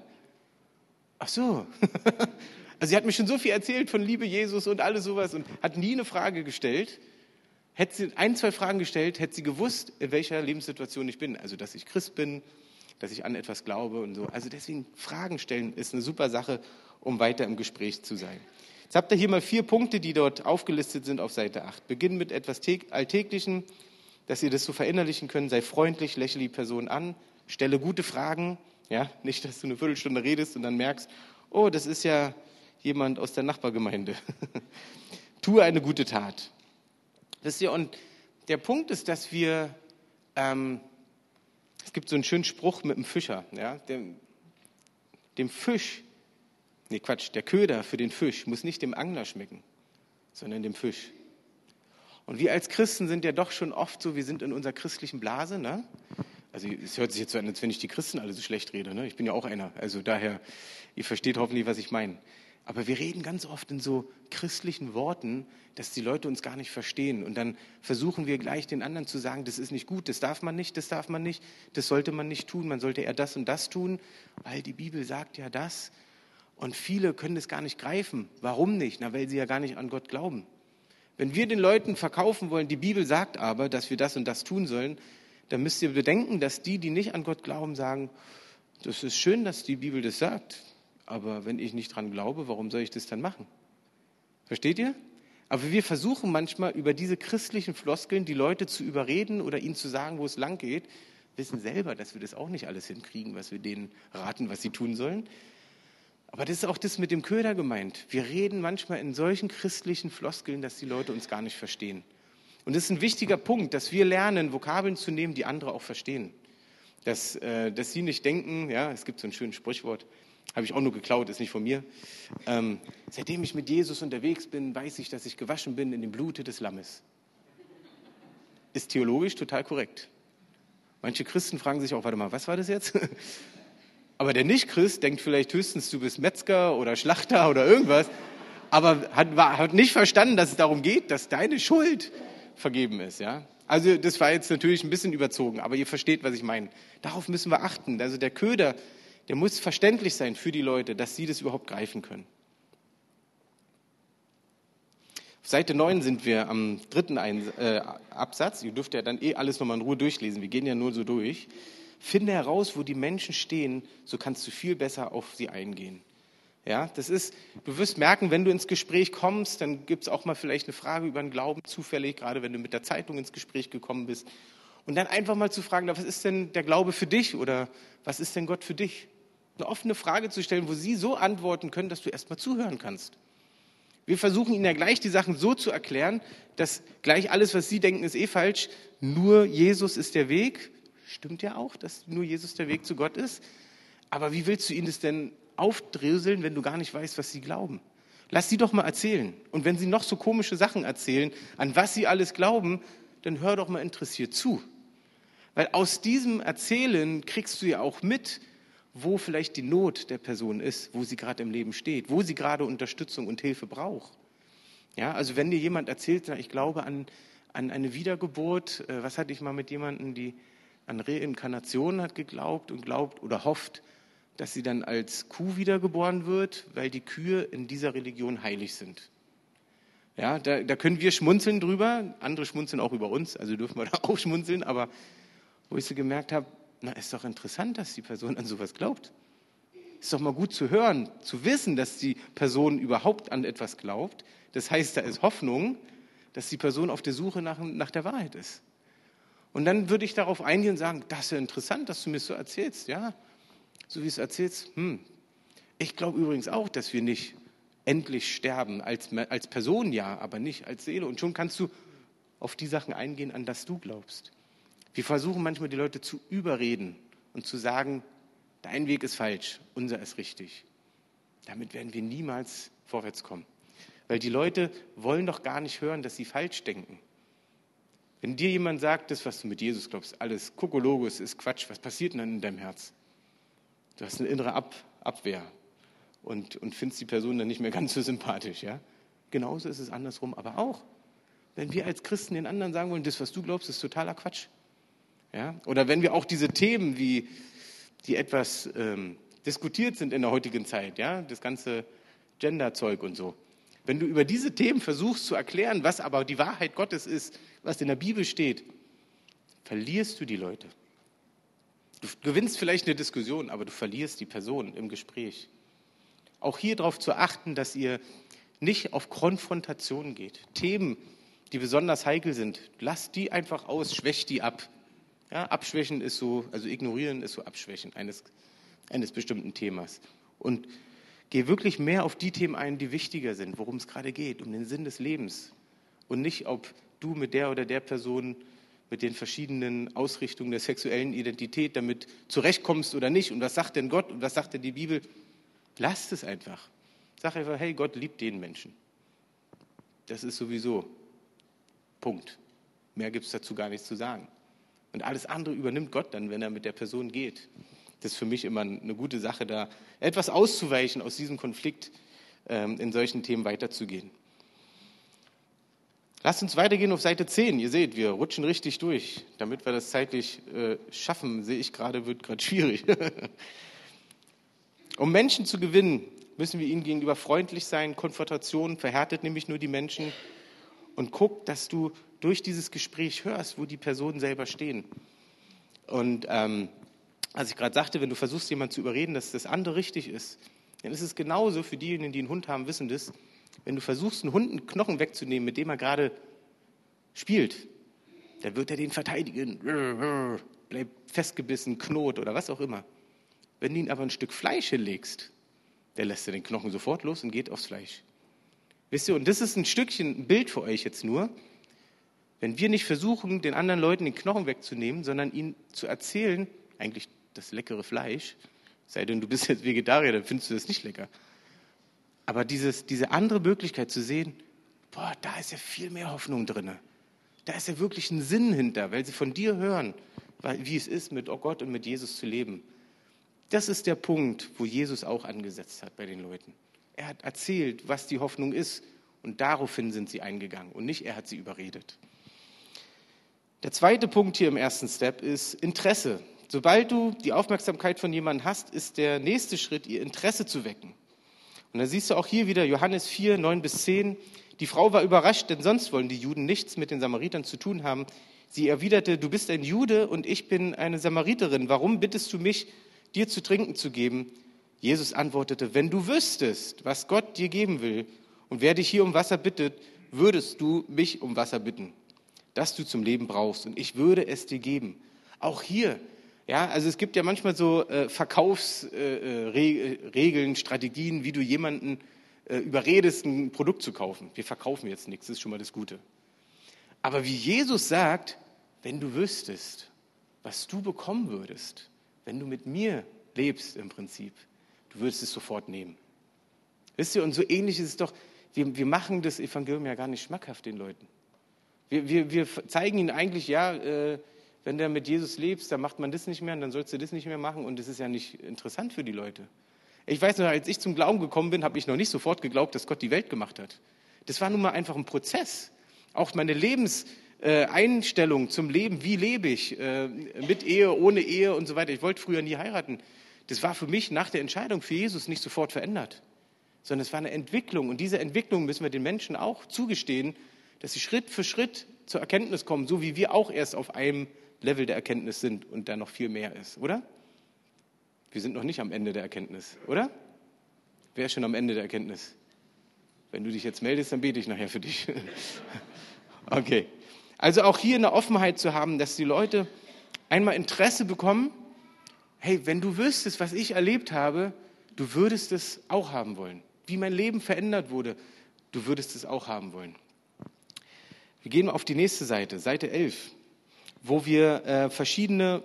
Ach so. Also sie hat mir schon so viel erzählt von Liebe Jesus und alles sowas und hat nie eine Frage gestellt. Hätte sie 1, 2 Fragen gestellt, hätte sie gewusst, in welcher Lebenssituation ich bin. Also, dass ich Christ bin, dass ich an etwas glaube und so. Also deswegen, Fragen stellen ist eine super Sache, um weiter im Gespräch zu sein. Jetzt habt ihr hier mal 4 Punkte, die dort aufgelistet sind auf Seite 8. Beginn mit etwas Alltäglichem, dass ihr das so verinnerlichen könnt. Sei freundlich, lächle die Person an, stelle gute Fragen. Ja, nicht, dass du eine Viertelstunde redest und dann merkst, oh, das ist ja jemand aus der Nachbargemeinde. Tue eine gute Tat. Wisst ihr, und der Punkt ist, dass wir, es gibt so einen schönen Spruch mit dem Fischer, ja, der Köder für den Fisch muss nicht dem Angler schmecken, sondern dem Fisch. Und wir als Christen sind ja doch schon oft so, wir sind in unserer christlichen Blase, ne? Also es hört sich jetzt so an, als wenn ich die Christen alle so schlecht rede, ne? Ich bin ja auch einer, also daher, ihr versteht hoffentlich, was ich meine. Aber wir reden ganz oft in so christlichen Worten, dass die Leute uns gar nicht verstehen. Und dann versuchen wir gleich den anderen zu sagen, das ist nicht gut, das darf man nicht, das sollte man nicht tun, man sollte eher das und das tun, weil die Bibel sagt ja das. Und viele können das gar nicht greifen. Warum nicht? Na, weil sie ja gar nicht an Gott glauben. Wenn wir den Leuten verkaufen wollen, die Bibel sagt aber, dass wir das und das tun sollen, dann müsst ihr bedenken, dass die nicht an Gott glauben, sagen, das ist schön, dass die Bibel das sagt, aber wenn ich nicht dran glaube, warum soll ich das dann machen? Versteht ihr? Aber wir versuchen manchmal über diese christlichen Floskeln die Leute zu überreden oder ihnen zu sagen, wo es lang geht, wissen selber, dass wir das auch nicht alles hinkriegen, was wir denen raten, was sie tun sollen. Aber das ist auch das mit dem Köder gemeint. Wir reden manchmal in solchen christlichen Floskeln, dass die Leute uns gar nicht verstehen. Und das ist ein wichtiger Punkt, dass wir lernen, Vokabeln zu nehmen, die andere auch verstehen. Dass sie nicht denken, ja, es gibt so ein schönes Sprichwort, habe ich auch nur geklaut, ist nicht von mir. Seitdem ich mit Jesus unterwegs bin, weiß ich, dass ich gewaschen bin in dem Blute des Lammes. Ist theologisch total korrekt. Manche Christen fragen sich auch, warte mal, was war das jetzt? Aber der Nicht-Christ denkt vielleicht höchstens, du bist Metzger oder Schlachter oder irgendwas, aber hat nicht verstanden, dass es darum geht, dass deine Schuld vergeben ist. Ja? Also das war jetzt natürlich ein bisschen überzogen, aber ihr versteht, was ich meine. Darauf müssen wir achten. Also der Köder, der muss verständlich sein für die Leute, dass sie das überhaupt greifen können. Auf Seite 9 sind wir am 3. Absatz. Ihr dürft ja dann alles nochmal in Ruhe durchlesen. Wir gehen ja nur so durch. Finde heraus, wo die Menschen stehen, so kannst du viel besser auf sie eingehen. Ja, du wirst merken, wenn du ins Gespräch kommst, dann gibt es auch mal vielleicht eine Frage über den Glauben, zufällig, gerade wenn du mit der Zeitung ins Gespräch gekommen bist. Und dann einfach mal zu fragen, was ist denn der Glaube für dich oder was ist denn Gott für dich? Eine offene Frage zu stellen, wo sie so antworten können, dass du erst mal zuhören kannst. Wir versuchen ihnen ja gleich die Sachen so zu erklären, dass gleich alles, was sie denken, ist falsch. Nur Jesus ist der Weg. Stimmt ja auch, dass nur Jesus der Weg zu Gott ist. Aber wie willst du ihnen das denn aufdröseln, wenn du gar nicht weißt, was sie glauben? Lass sie doch mal erzählen. Und wenn sie noch so komische Sachen erzählen, an was sie alles glauben, dann hör doch mal interessiert zu. Weil aus diesem Erzählen kriegst du ja auch mit, wo vielleicht die Not der Person ist, wo sie gerade im Leben steht, wo sie gerade Unterstützung und Hilfe braucht. Ja, also wenn dir jemand erzählt, ich glaube an eine Wiedergeburt, was hatte ich mal mit jemandem, die an Reinkarnation hat geglaubt und glaubt oder hofft, dass sie dann als Kuh wiedergeboren wird, weil die Kühe in dieser Religion heilig sind. Ja, da können wir schmunzeln drüber, andere schmunzeln auch über uns, also dürfen wir da auch schmunzeln, aber wo ich so gemerkt habe, ist doch interessant, dass die Person an sowas glaubt. Ist doch mal gut zu hören, zu wissen, dass die Person überhaupt an etwas glaubt. Das heißt, da ist Hoffnung, dass die Person auf der Suche nach der Wahrheit ist. Und dann würde ich darauf eingehen und sagen, das ist ja interessant, dass du mir so erzählst. Ja, so wie du es erzählst. Ich glaube übrigens auch, dass wir nicht endlich sterben, als Person ja, aber nicht als Seele. Und schon kannst du auf die Sachen eingehen, an das du glaubst. Wir versuchen manchmal die Leute zu überreden und zu sagen, dein Weg ist falsch, unser ist richtig. Damit werden wir niemals vorwärts kommen. Weil die Leute wollen doch gar nicht hören, dass sie falsch denken. Wenn dir jemand sagt, das, was du mit Jesus glaubst, alles Kokologos ist Quatsch, was passiert denn dann in deinem Herz? Du hast eine innere Abwehr und findest die Person dann nicht mehr ganz so sympathisch. Ja? Genauso ist es andersrum, aber auch. Wenn wir als Christen den anderen sagen wollen, das, was du glaubst, ist totaler Quatsch. Ja? Oder wenn wir auch diese Themen, die etwas diskutiert sind in der heutigen Zeit, ja, das ganze Gender-Zeug und so, wenn du über diese Themen versuchst zu erklären, was aber die Wahrheit Gottes ist, was in der Bibel steht, verlierst du die Leute. Du gewinnst vielleicht eine Diskussion, aber du verlierst die Person im Gespräch. Auch hier darauf zu achten, dass ihr nicht auf Konfrontation geht. Themen, die besonders heikel sind, lasst die einfach aus, schwächt die ab. Ja, abschwächen ist so, also ignorieren ist so Abschwächen eines bestimmten Themas. Und geh wirklich mehr auf die Themen ein, die wichtiger sind, worum es gerade geht, um den Sinn des Lebens. Und nicht, ob du mit der oder der Person, mit den verschiedenen Ausrichtungen der sexuellen Identität damit zurechtkommst oder nicht. Und was sagt denn Gott und was sagt denn die Bibel? Lasst es einfach. Sag einfach, hey, Gott liebt den Menschen. Das ist sowieso Punkt. Mehr gibt es dazu gar nichts zu sagen. Und alles andere übernimmt Gott dann, wenn er mit der Person geht. Das ist für mich immer eine gute Sache, da etwas auszuweichen aus diesem Konflikt, in solchen Themen weiterzugehen. Lasst uns weitergehen auf Seite 10. Ihr seht, wir rutschen richtig durch. Damit wir das zeitlich schaffen, sehe ich gerade, wird gerade schwierig. Um Menschen zu gewinnen, müssen wir ihnen gegenüber freundlich sein. Konfrontation verhärtet nämlich nur die Menschen. Und guck, dass du durch dieses Gespräch hörst, wo die Personen selber stehen. Und als ich gerade sagte, wenn du versuchst, jemanden zu überreden, dass das andere richtig ist, dann ist es genauso für diejenigen, die einen Hund haben, wissen das. Wenn du versuchst, einen Hund einen Knochen wegzunehmen, mit dem er gerade spielt, dann wird er den verteidigen, bleibt festgebissen, knurrt oder was auch immer. Wenn du ihm aber ein Stück Fleisch hinlegst, dann lässt er den Knochen sofort los und geht aufs Fleisch. Wisst ihr, und das ist ein Bild für euch jetzt nur. Wenn wir nicht versuchen, den anderen Leuten den Knochen wegzunehmen, sondern ihnen zu erzählen, eigentlich das leckere Fleisch, sei denn du bist jetzt Vegetarier, dann findest du das nicht lecker. Aber diese andere Möglichkeit zu sehen, da ist ja viel mehr Hoffnung drin. Da ist ja wirklich ein Sinn hinter, weil sie von dir hören, wie es ist, mit Gott und mit Jesus zu leben. Das ist der Punkt, wo Jesus auch angesetzt hat bei den Leuten. Er hat erzählt, was die Hoffnung ist und daraufhin sind sie eingegangen und nicht er hat sie überredet. Der zweite Punkt hier im ersten Step ist Interesse. Sobald du die Aufmerksamkeit von jemandem hast, ist der nächste Schritt, ihr Interesse zu wecken. Und da siehst du auch hier wieder Johannes 4, 9-10. Die Frau war überrascht, denn sonst wollen die Juden nichts mit den Samaritern zu tun haben. Sie erwiderte, du bist ein Jude und ich bin eine Samariterin. Warum bittest du mich, dir zu trinken zu geben? Jesus antwortete, wenn du wüsstest, was Gott dir geben will und wer dich hier um Wasser bittet, würdest du mich um Wasser bitten, das du zum Leben brauchst und ich würde es dir geben. Auch hier, ja, also es gibt ja manchmal so Verkaufsregeln, Strategien, wie du jemanden überredest, ein Produkt zu kaufen. Wir verkaufen jetzt nichts, das ist schon mal das Gute. Aber wie Jesus sagt, wenn du wüsstest, was du bekommen würdest, wenn du mit mir lebst im Prinzip, du würdest es sofort nehmen. Wisst ihr, und so ähnlich ist es doch, wir machen das Evangelium ja gar nicht schmackhaft den Leuten. Wir zeigen ihnen eigentlich, ja, wenn du mit Jesus lebst, dann macht man das nicht mehr und dann sollst du das nicht mehr machen und das ist ja nicht interessant für die Leute. Ich weiß noch, als ich zum Glauben gekommen bin, habe ich noch nicht sofort geglaubt, dass Gott die Welt gemacht hat. Das war nun mal einfach ein Prozess. Auch meine Lebenseinstellung zum Leben, wie lebe ich, mit Ehe, ohne Ehe und so weiter. Ich wollte früher nie heiraten. Das war für mich nach der Entscheidung für Jesus nicht sofort verändert, sondern es war eine Entwicklung. Und diese Entwicklung müssen wir den Menschen auch zugestehen, dass sie Schritt für Schritt zur Erkenntnis kommen, so wie wir auch erst auf einem Level der Erkenntnis sind und da noch viel mehr ist, oder? Wir sind noch nicht am Ende der Erkenntnis, oder? Wer ist schon am Ende der Erkenntnis? Wenn du dich jetzt meldest, dann bete ich nachher für dich. Okay. Also auch hier eine Offenheit zu haben, dass die Leute einmal Interesse bekommen, hey, wenn du wüsstest, was ich erlebt habe, du würdest es auch haben wollen. Wie mein Leben verändert wurde, du würdest es auch haben wollen. Wir gehen auf die nächste Seite, Seite 11, wo wir verschiedene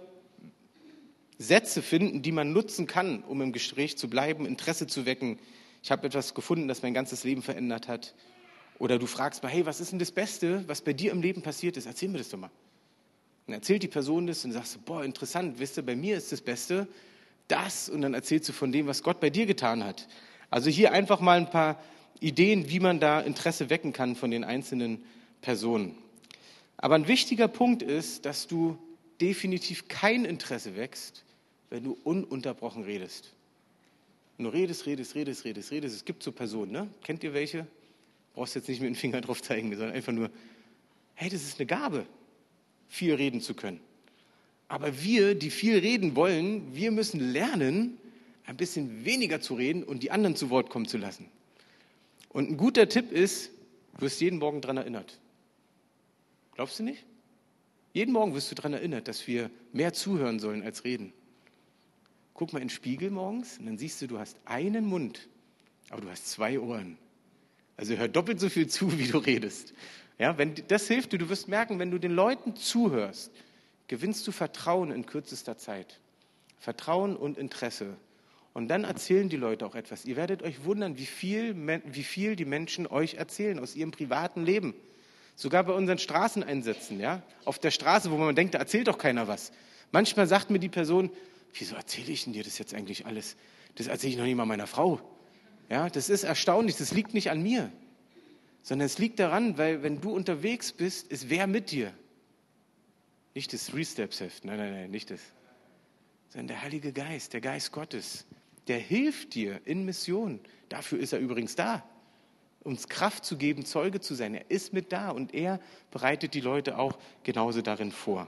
Sätze finden, die man nutzen kann, um im Gespräch zu bleiben, Interesse zu wecken. Ich habe etwas gefunden, das mein ganzes Leben verändert hat. Oder du fragst mal, hey, was ist denn das Beste, was bei dir im Leben passiert ist? Erzähl mir das doch mal. Dann erzählt die Person das und sagst du, boah, interessant, wisst ihr, bei mir ist das Beste das. Und dann erzählst du von dem, was Gott bei dir getan hat. Also hier einfach mal ein paar Ideen, wie man da Interesse wecken kann von den einzelnen Personen. Aber ein wichtiger Punkt ist, dass du definitiv kein Interesse wächst, wenn du ununterbrochen redest. Und du redest. Es gibt so Personen, ne? Kennt ihr welche? Brauchst jetzt nicht mit dem Finger drauf zeigen, sondern einfach nur, hey, das ist eine Gabe, viel reden zu können. Aber wir, die viel reden wollen, wir müssen lernen, ein bisschen weniger zu reden und die anderen zu Wort kommen zu lassen. Und ein guter Tipp ist, du wirst jeden Morgen daran erinnert. Glaubst du nicht? Jeden Morgen wirst du daran erinnert, dass wir mehr zuhören sollen als reden. Guck mal in den Spiegel morgens und dann siehst du, du hast einen Mund, aber du hast 2 Ohren. Also hör doppelt so viel zu, wie du redest. Ja, das hilft dir, du wirst merken, wenn du den Leuten zuhörst, gewinnst du Vertrauen in kürzester Zeit. Vertrauen und Interesse. Und dann erzählen die Leute auch etwas. Ihr werdet euch wundern, wie viel die Menschen euch erzählen aus ihrem privaten Leben. Sogar bei unseren Straßeneinsätzen, ja, auf der Straße, wo man denkt, da erzählt doch keiner was. Manchmal sagt mir die Person, wieso erzähle ich denn dir das jetzt eigentlich alles? Das erzähle ich noch nicht mal meiner Frau. Ja, das ist erstaunlich, das liegt nicht an mir, sondern es liegt daran, weil wenn du unterwegs bist, ist wer mit dir? Nicht das Three-Steps-Heft, nein, nicht das. Sondern der Heilige Geist, der Geist Gottes, der hilft dir in Mission. Dafür ist er übrigens da, uns Kraft zu geben, Zeuge zu sein. Er ist mit da und er bereitet die Leute auch genauso darin vor.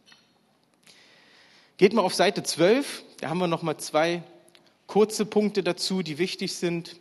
Geht mal auf Seite 12, da haben wir noch mal 2 kurze Punkte dazu, die wichtig sind.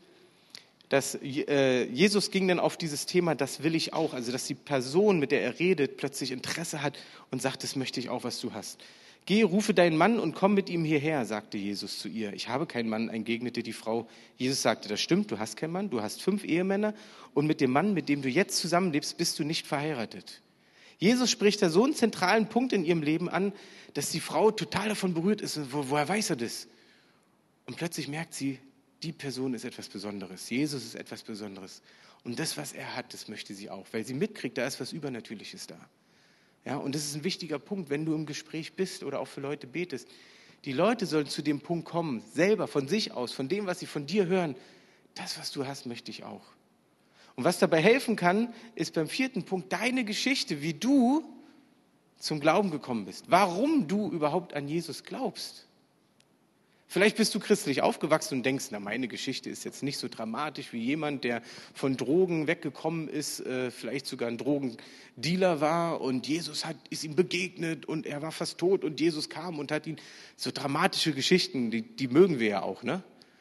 Jesus ging dann auf dieses Thema, das will ich auch, also dass die Person, mit der er redet, plötzlich Interesse hat und sagt, das möchte ich auch, was du hast. Geh, rufe deinen Mann und komm mit ihm hierher, sagte Jesus zu ihr. Ich habe keinen Mann, entgegnete die Frau. Jesus sagte, das stimmt, du hast keinen Mann, du hast 5 Ehemänner und mit dem Mann, mit dem du jetzt zusammenlebst, bist du nicht verheiratet. Jesus spricht da so einen zentralen Punkt in ihrem Leben an, dass die Frau total davon berührt ist. Woher weiß er das? Und plötzlich merkt sie, die Person ist etwas Besonderes. Jesus ist etwas Besonderes. Und das, was er hat, das möchte sie auch, weil sie mitkriegt, da ist was Übernatürliches da. Ja, und das ist ein wichtiger Punkt, wenn du im Gespräch bist oder auch für Leute betest. Die Leute sollen zu dem Punkt kommen, selber von sich aus, von dem, was sie von dir hören. Das, was du hast, möchte ich auch. Und was dabei helfen kann, ist beim 4. Punkt deine Geschichte, wie du zum Glauben gekommen bist. Warum du überhaupt an Jesus glaubst. Vielleicht bist du christlich aufgewachsen und denkst, na, meine Geschichte ist jetzt nicht so dramatisch wie jemand, der von Drogen weggekommen ist, vielleicht sogar ein Drogendealer war und Jesus ist ihm begegnet und er war fast tot und Jesus kam und hat ihn, so dramatische Geschichten, die mögen wir ja auch, ne?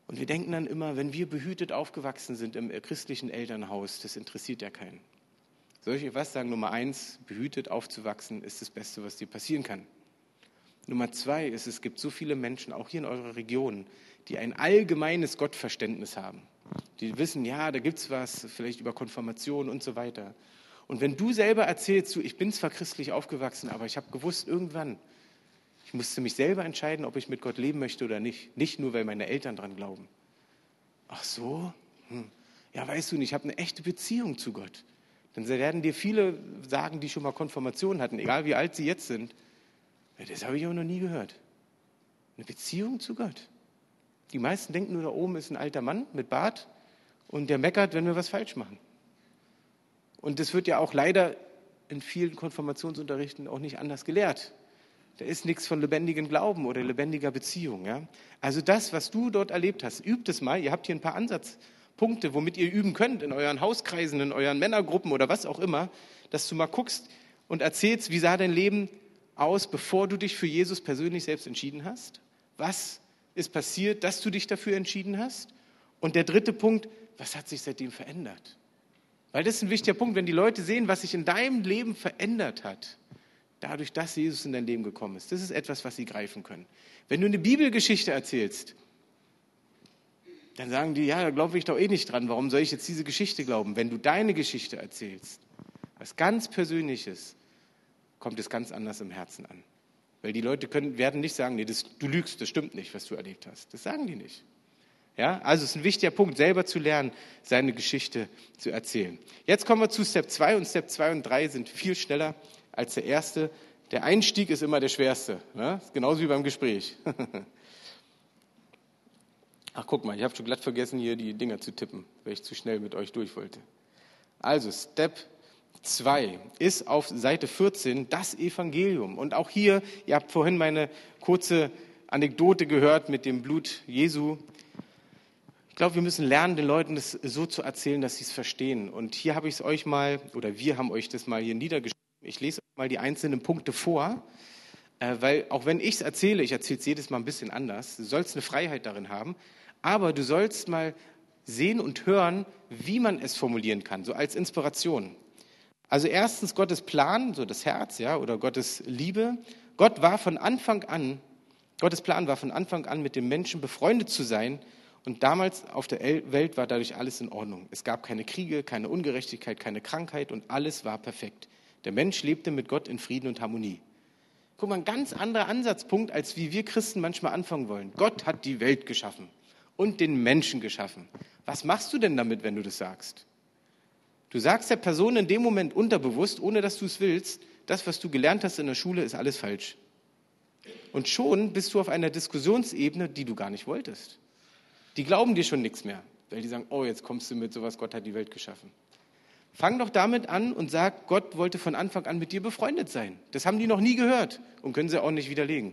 Und wir denken dann immer, wenn wir behütet aufgewachsen sind im christlichen Elternhaus, das interessiert ja keinen. Soll ich euch was sagen? Nummer 1, behütet aufzuwachsen ist das Beste, was dir passieren kann. Nummer 2 ist, es gibt so viele Menschen, auch hier in eurer Region, die ein allgemeines Gottverständnis haben. Die wissen, ja, da gibt es was, vielleicht über Konfirmation und so weiter. Und wenn du selber erzählst, ich bin zwar christlich aufgewachsen, aber ich habe gewusst, irgendwann, ich musste mich selber entscheiden, ob ich mit Gott leben möchte oder nicht. Nicht nur, weil meine Eltern dran glauben. Ach so? Ja, weißt du nicht, ich habe eine echte Beziehung zu Gott. Dann werden dir viele sagen, die schon mal Konfirmation hatten, egal wie alt sie jetzt sind, ja, das habe ich auch noch nie gehört. Eine Beziehung zu Gott. Die meisten denken nur, da oben ist ein alter Mann mit Bart und der meckert, wenn wir was falsch machen. Und das wird ja auch leider in vielen Konfirmationsunterrichten auch nicht anders gelehrt. Da ist nichts von lebendigem Glauben oder lebendiger Beziehung. Ja? Also das, was du dort erlebt hast, übt es mal. Ihr habt hier ein paar Ansatzpunkte, womit ihr üben könnt, in euren Hauskreisen, in euren Männergruppen oder was auch immer, dass du mal guckst und erzählst, wie sah dein Leben aus, bevor du dich für Jesus persönlich selbst entschieden hast? Was ist passiert, dass du dich dafür entschieden hast? Und der dritte Punkt, was hat sich seitdem verändert? Weil das ist ein wichtiger Punkt, wenn die Leute sehen, was sich in deinem Leben verändert hat, dadurch, dass Jesus in dein Leben gekommen ist. Das ist etwas, was sie greifen können. Wenn du eine Bibelgeschichte erzählst, dann sagen die, ja, da glaube ich doch eh nicht dran. Warum soll ich jetzt diese Geschichte glauben? Wenn du deine Geschichte erzählst, was ganz Persönliches, kommt es ganz anders im Herzen an. Weil die Leute werden nicht sagen, nee, du lügst, das stimmt nicht, was du erlebt hast. Das sagen die nicht. Ja, also es ist ein wichtiger Punkt, selber zu lernen, seine Geschichte zu erzählen. Jetzt kommen wir zu Step 2 und Step 2 und 3 sind viel schneller als der erste. Der Einstieg ist immer der schwerste, ne? Genauso wie beim Gespräch. Ach, guck mal, ich habe schon glatt vergessen, hier die Dinger zu tippen, weil ich zu schnell mit euch durch wollte. Also Step 2 ist auf Seite 14 das Evangelium. Und auch hier, ihr habt vorhin meine kurze Anekdote gehört mit dem Blut Jesu. Ich glaube, wir müssen lernen, den Leuten das so zu erzählen, dass sie es verstehen. Und hier habe ich es euch mal, oder wir haben euch das mal hier niedergeschrieben. Ich lese euch mal die einzelnen Punkte vor, weil auch wenn ich erzähle es jedes Mal ein bisschen anders. Du sollst eine Freiheit darin haben, aber du sollst mal sehen und hören, wie man es formulieren kann, so als Inspiration. Also erstens Gottes Plan, so das Herz, ja, oder Gottes Liebe. Gottes Plan war von Anfang an, mit dem Menschen befreundet zu sein. Und damals auf der Welt war dadurch alles in Ordnung. Es gab keine Kriege, keine Ungerechtigkeit, keine Krankheit und alles war perfekt. Der Mensch lebte mit Gott in Frieden und Harmonie. Guck mal, ein ganz anderer Ansatzpunkt, als wie wir Christen manchmal anfangen wollen. Gott hat die Welt geschaffen und den Menschen geschaffen. Was machst du denn damit, wenn du das sagst? Du sagst der Person in dem Moment unterbewusst, ohne dass du es willst, das, was du gelernt hast in der Schule, ist alles falsch. Und schon bist du auf einer Diskussionsebene, die du gar nicht wolltest. Die glauben dir schon nichts mehr, weil die sagen, oh, jetzt kommst du mit sowas, Gott hat die Welt geschaffen. Fang doch damit an und sag, Gott wollte von Anfang an mit dir befreundet sein. Das haben die noch nie gehört und können sie auch nicht widerlegen.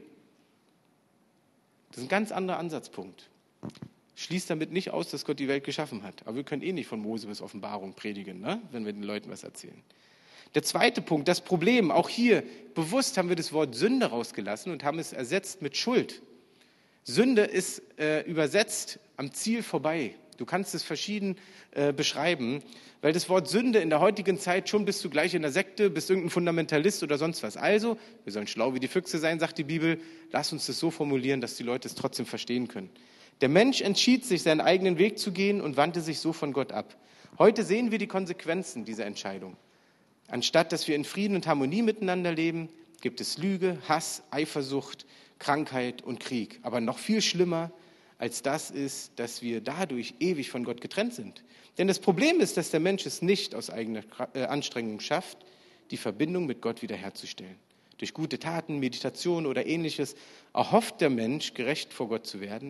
Das ist ein ganz anderer Ansatzpunkt. Schließt damit nicht aus, dass Gott die Welt geschaffen hat. Aber wir können eh nicht von Mose bis Offenbarung predigen, ne? Wenn wir den Leuten was erzählen. Der zweite Punkt, das Problem, auch hier, bewusst haben wir das Wort Sünde rausgelassen und haben es ersetzt mit Schuld. Sünde ist übersetzt am Ziel vorbei. Du kannst es verschieden beschreiben, weil das Wort Sünde in der heutigen Zeit, schon bist du gleich in der Sekte, bist irgendein Fundamentalist oder sonst was. Also, wir sollen schlau wie die Füchse sein, sagt die Bibel, lass uns das so formulieren, dass die Leute es trotzdem verstehen können. Der Mensch entschied sich, seinen eigenen Weg zu gehen und wandte sich so von Gott ab. Heute sehen wir die Konsequenzen dieser Entscheidung. Anstatt dass wir in Frieden und Harmonie miteinander leben, gibt es Lüge, Hass, Eifersucht, Krankheit und Krieg. Aber noch viel schlimmer als das ist, dass wir dadurch ewig von Gott getrennt sind. Denn das Problem ist, dass der Mensch es nicht aus eigener Anstrengung schafft, die Verbindung mit Gott wiederherzustellen. Durch gute Taten, Meditation oder Ähnliches erhofft der Mensch, gerecht vor Gott zu werden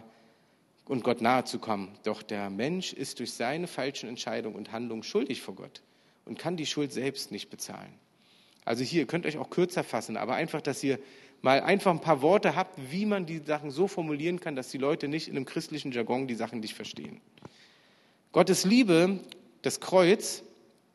und Gott nahe zu kommen. Doch der Mensch ist durch seine falschen Entscheidungen und Handlungen schuldig vor Gott und kann die Schuld selbst nicht bezahlen. Also hier, ihr könnt euch auch kürzer fassen, aber einfach, dass ihr mal einfach ein paar Worte habt, wie man die Sachen so formulieren kann, dass die Leute nicht in einem christlichen Jargon die Sachen nicht verstehen. Gottes Liebe, das Kreuz,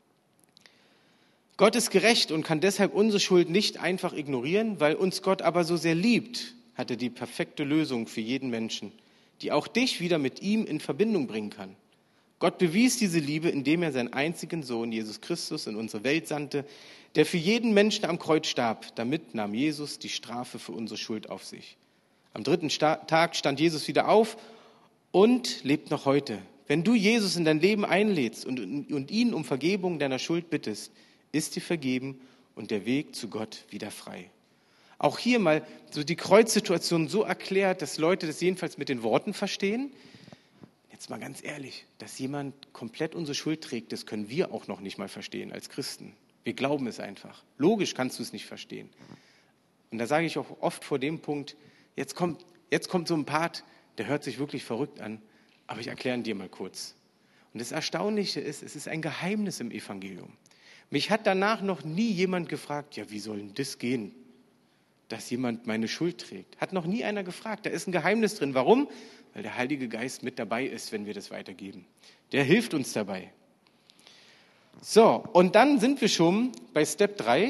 Gott ist gerecht und kann deshalb unsere Schuld nicht einfach ignorieren, weil uns Gott aber so sehr liebt, hat er die perfekte Lösung für jeden Menschen, die auch dich wieder mit ihm in Verbindung bringen kann. Gott bewies diese Liebe, indem er seinen einzigen Sohn, Jesus Christus, in unsere Welt sandte, der für jeden Menschen am Kreuz starb. Damit nahm Jesus die Strafe für unsere Schuld auf sich. Am 3. Tag stand Jesus wieder auf und lebt noch heute. Wenn du Jesus in dein Leben einlädst und ihn um Vergebung deiner Schuld bittest, ist dir vergeben und der Weg zu Gott wieder frei. Auch hier mal so die Kreuzsituation so erklärt, dass Leute das jedenfalls mit den Worten verstehen. Jetzt mal ganz ehrlich, dass jemand komplett unsere Schuld trägt, das können wir auch noch nicht mal verstehen als Christen. Wir glauben es einfach. Logisch kannst du es nicht verstehen. Und da sage ich auch oft vor dem Punkt, jetzt kommt so ein Part, der hört sich wirklich verrückt an, aber ich erkläre ihn dir mal kurz. Und das Erstaunliche ist, es ist ein Geheimnis im Evangelium. Mich hat danach noch nie jemand gefragt, ja, wie soll denn das gehen, dass jemand meine Schuld trägt? Hat noch nie einer gefragt. Da ist ein Geheimnis drin. Warum? Weil der Heilige Geist mit dabei ist, wenn wir das weitergeben. Der hilft uns dabei. So, und dann sind wir schon bei Step 3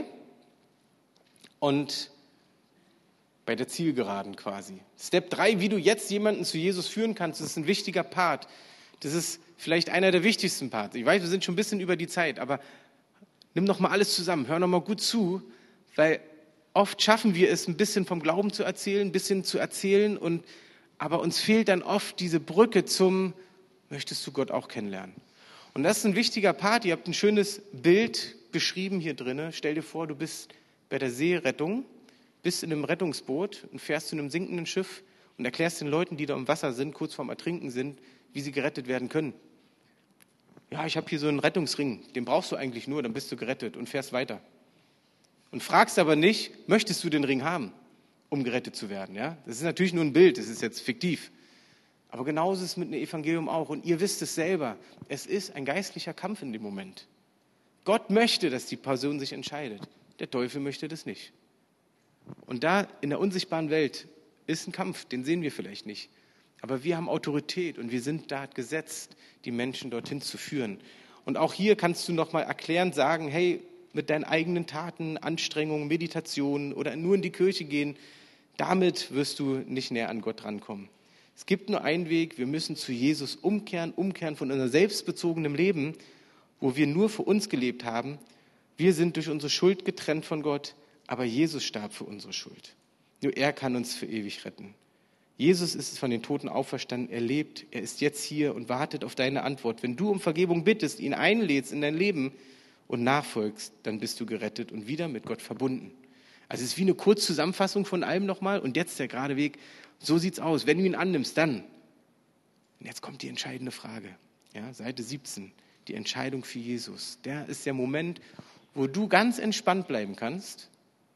und bei der Zielgeraden quasi. Step 3, wie du jetzt jemanden zu Jesus führen kannst, das ist ein wichtiger Part. Das ist vielleicht einer der wichtigsten Parts. Ich weiß, wir sind schon ein bisschen über die Zeit, aber nimm noch mal alles zusammen, hör noch mal gut zu, weil oft schaffen wir es, ein bisschen vom Glauben zu erzählen, ein bisschen zu erzählen, aber uns fehlt dann oft diese Brücke zum, möchtest du Gott auch kennenlernen? Und das ist ein wichtiger Part. Ihr habt ein schönes Bild beschrieben hier drin. Stell dir vor, du bist bei der Seerettung, bist in einem Rettungsboot und fährst zu einem sinkenden Schiff und erklärst den Leuten, die da im Wasser sind, kurz vorm Ertrinken sind, wie sie gerettet werden können. Ja, ich habe hier so einen Rettungsring, den brauchst du eigentlich nur, dann bist du gerettet und fährst weiter. Und fragst aber nicht, möchtest du den Ring haben, um gerettet zu werden? Ja? Das ist natürlich nur ein Bild, das ist jetzt fiktiv. Aber genauso ist es mit dem Evangelium auch. Und ihr wisst es selber, es ist ein geistlicher Kampf in dem Moment. Gott möchte, dass die Person sich entscheidet. Der Teufel möchte das nicht. Und da in der unsichtbaren Welt ist ein Kampf, den sehen wir vielleicht nicht. Aber wir haben Autorität und wir sind da gesetzt, die Menschen dorthin zu führen. Und auch hier kannst du nochmal erklärend sagen, hey, mit deinen eigenen Taten, Anstrengungen, Meditationen oder nur in die Kirche gehen, damit wirst du nicht näher an Gott rankommen. Es gibt nur einen Weg, wir müssen zu Jesus umkehren von unserem selbstbezogenen Leben, wo wir nur für uns gelebt haben. Wir sind durch unsere Schuld getrennt von Gott, aber Jesus starb für unsere Schuld. Nur er kann uns für ewig retten. Jesus ist von den Toten auferstanden, er lebt, er ist jetzt hier und wartet auf deine Antwort. Wenn du um Vergebung bittest, ihn einlädst in dein Leben und nachfolgst, dann bist du gerettet und wieder mit Gott verbunden. Also es ist wie eine Kurzzusammenfassung von allem nochmal und jetzt der gerade Weg. So sieht's aus. Wenn du ihn annimmst, dann. Und jetzt kommt die entscheidende Frage. Ja, Seite 17. Die Entscheidung für Jesus. Der ist der Moment, wo du ganz entspannt bleiben kannst,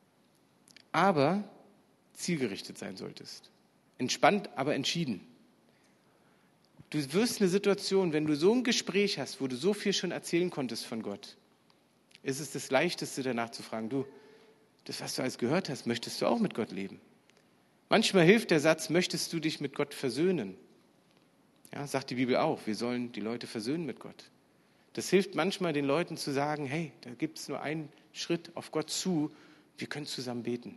aber zielgerichtet sein solltest. Entspannt, aber entschieden. Du wirst eine Situation, wenn du so ein Gespräch hast, wo du so viel schon erzählen konntest von Gott, ist es das Leichteste danach zu fragen, du, das, was du alles gehört hast, möchtest du auch mit Gott leben? Manchmal hilft der Satz, möchtest du dich mit Gott versöhnen? Ja, sagt die Bibel auch, wir sollen die Leute versöhnen mit Gott. Das hilft manchmal den Leuten zu sagen, hey, da gibt es nur einen Schritt auf Gott zu, wir können zusammen beten.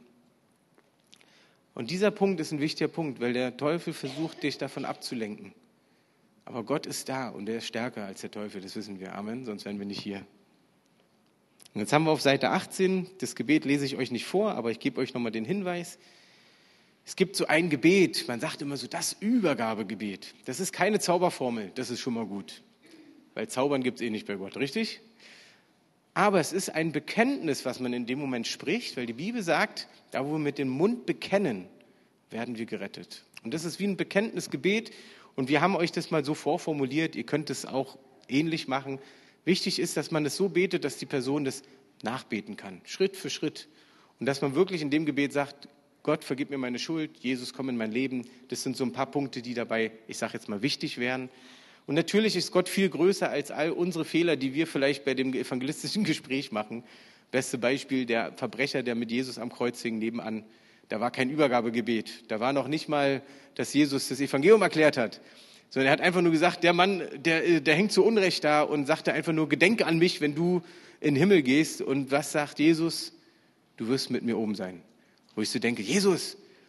Und dieser Punkt ist ein wichtiger Punkt, weil der Teufel versucht, dich davon abzulenken. Aber Gott ist da und er ist stärker als der Teufel, das wissen wir. Amen, sonst wären wir nicht hier. Und jetzt haben wir auf Seite 18, das Gebet lese ich euch nicht vor, aber ich gebe euch nochmal den Hinweis. Es gibt so ein Gebet, man sagt immer so, das Übergabegebet. Das ist keine Zauberformel, das ist schon mal gut. Weil Zaubern gibt es eh nicht bei Gott, richtig? Aber es ist ein Bekenntnis, was man in dem Moment spricht, weil die Bibel sagt, da wo wir mit dem Mund bekennen, werden wir gerettet. Und das ist wie ein Bekenntnisgebet und wir haben euch das mal so vorformuliert, ihr könnt es auch ähnlich machen. Wichtig ist, dass man es so betet, dass die Person das nachbeten kann, Schritt für Schritt. Und dass man wirklich in dem Gebet sagt, Gott, vergib mir meine Schuld, Jesus, komm in mein Leben. Das sind so ein paar Punkte, die dabei, ich sage jetzt mal, wichtig wären. Und natürlich ist Gott viel größer als all unsere Fehler, die wir vielleicht bei dem evangelistischen Gespräch machen. Beste Beispiel, der Verbrecher, der mit Jesus am Kreuz hing, nebenan. Da war kein Übergabegebet. Da war noch nicht mal, dass Jesus das Evangelium erklärt hat. Sondern er hat einfach nur gesagt, der Mann, der hängt zu Unrecht da und sagte einfach nur, gedenke an mich, wenn du in den Himmel gehst. Und was sagt Jesus? Du wirst mit mir oben sein. Wo ich so denke, Jesus,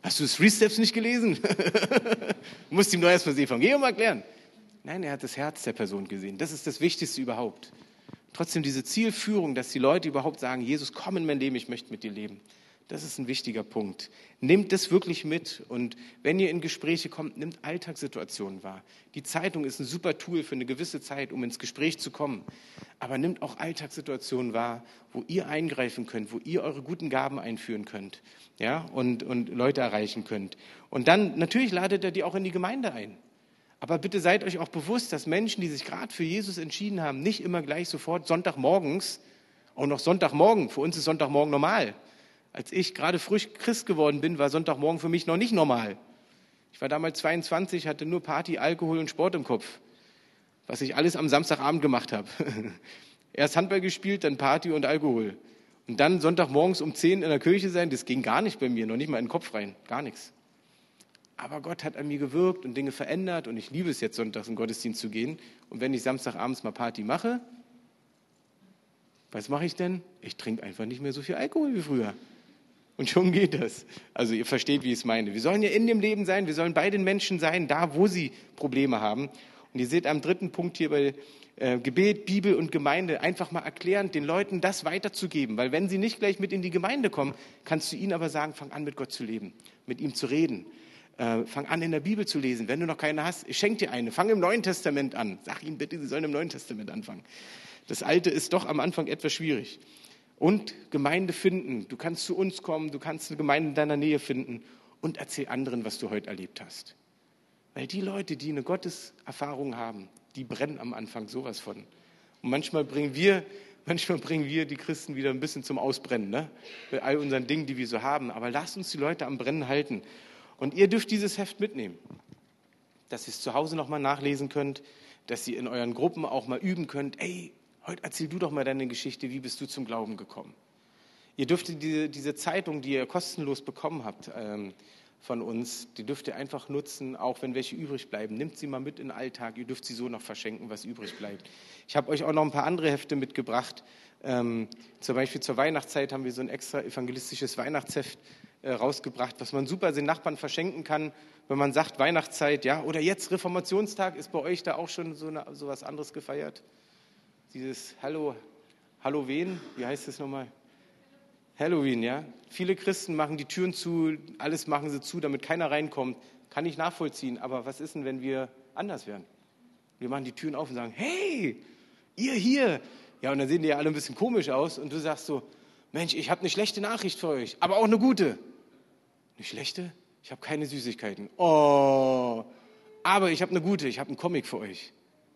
Hast du das 3 Steps nicht gelesen? Du musst ihm doch erstmal das Evangelium erklären. Nein, er hat das Herz der Person gesehen. Das ist das Wichtigste überhaupt. Trotzdem diese Zielführung, dass die Leute überhaupt sagen, Jesus, komm in mein Leben, ich möchte mit dir leben. Das ist ein wichtiger Punkt. Nehmt das wirklich mit und wenn ihr in Gespräche kommt, nehmt Alltagssituationen wahr. Die Zeitung ist ein super Tool für eine gewisse Zeit, um ins Gespräch zu kommen. Aber nehmt auch Alltagssituationen wahr, wo ihr eingreifen könnt, wo ihr eure guten Gaben einführen könnt, ja, und Leute erreichen könnt. Und dann, natürlich ladet er die auch in die Gemeinde ein. Aber bitte seid euch auch bewusst, dass Menschen, die sich gerade für Jesus entschieden haben, nicht immer gleich sofort Sonntagmorgens, auch noch Sonntagmorgen, für uns ist Sonntagmorgen normal. Als ich gerade frisch Christ geworden bin, war Sonntagmorgen für mich noch nicht normal. Ich war damals 22, hatte nur Party, Alkohol und Sport im Kopf, was ich alles am Samstagabend gemacht habe. Erst Handball gespielt, dann Party und Alkohol. Und dann Sonntagmorgens um 10 in der Kirche sein, das ging gar nicht bei mir, noch nicht mal in den Kopf rein, gar nichts. Aber Gott hat an mir gewirkt und Dinge verändert und ich liebe es jetzt, sonntags in den Gottesdienst zu gehen. Und wenn ich Samstagabends mal Party mache, was mache ich denn? Ich trinke einfach nicht mehr so viel Alkohol wie früher. Und schon geht das. Also ihr versteht, wie ich es meine. Wir sollen ja in dem Leben sein, wir sollen bei den Menschen sein, da wo sie Probleme haben. Und ihr seht am 3. Punkt hier bei Gebet, Bibel und Gemeinde einfach mal erklären, den Leuten das weiterzugeben. Weil wenn sie nicht gleich mit in die Gemeinde kommen, kannst du ihnen aber sagen, fang an mit Gott zu leben, mit ihm zu reden. Fang an in der Bibel zu lesen. Wenn du noch keine hast, ich schenke dir eine. Fang im Neuen Testament an. Sag ihnen bitte, sie sollen im Neuen Testament anfangen. Das Alte ist doch am Anfang etwas schwierig. Und Gemeinde finden. Du kannst zu uns kommen, du kannst eine Gemeinde in deiner Nähe finden und erzähl anderen, was du heute erlebt hast. Weil die Leute, die eine Gotteserfahrung haben, die brennen am Anfang sowas von. Und manchmal bringen wir die Christen wieder ein bisschen zum Ausbrennen, ne? Bei all unseren Dingen, die wir so haben. Aber lasst uns die Leute am Brennen halten. Und ihr dürft dieses Heft mitnehmen, dass ihr es zu Hause nochmal nachlesen könnt, dass ihr in euren Gruppen auch mal üben könnt. Ey, heute erzähl du doch mal deine Geschichte, wie bist du zum Glauben gekommen? Ihr dürft diese Zeitung, die ihr kostenlos bekommen habt von uns, die dürft ihr einfach nutzen, auch wenn welche übrig bleiben. Nehmt sie mal mit in den Alltag, ihr dürft sie so noch verschenken, was übrig bleibt. Ich habe euch auch noch ein paar andere Hefte mitgebracht. Zum Beispiel zur Weihnachtszeit haben wir so ein extra evangelistisches Weihnachtsheft rausgebracht, was man super den Nachbarn verschenken kann, wenn man sagt Weihnachtszeit, ja, oder jetzt Reformationstag, ist bei euch da auch schon so was anderes gefeiert? Dieses Halloween, wie heißt das nochmal? Halloween, ja. Viele Christen machen die Türen zu, alles machen sie zu, damit keiner reinkommt. Kann ich nachvollziehen, aber was ist denn, wenn wir anders wären? Wir machen die Türen auf und sagen, hey, ihr hier. Ja, und dann sehen die ja alle ein bisschen komisch aus und du sagst so, Mensch, ich habe eine schlechte Nachricht für euch, aber auch eine gute. Eine schlechte? Ich habe keine Süßigkeiten. Oh, aber ich habe eine gute, ich habe einen Comic für euch.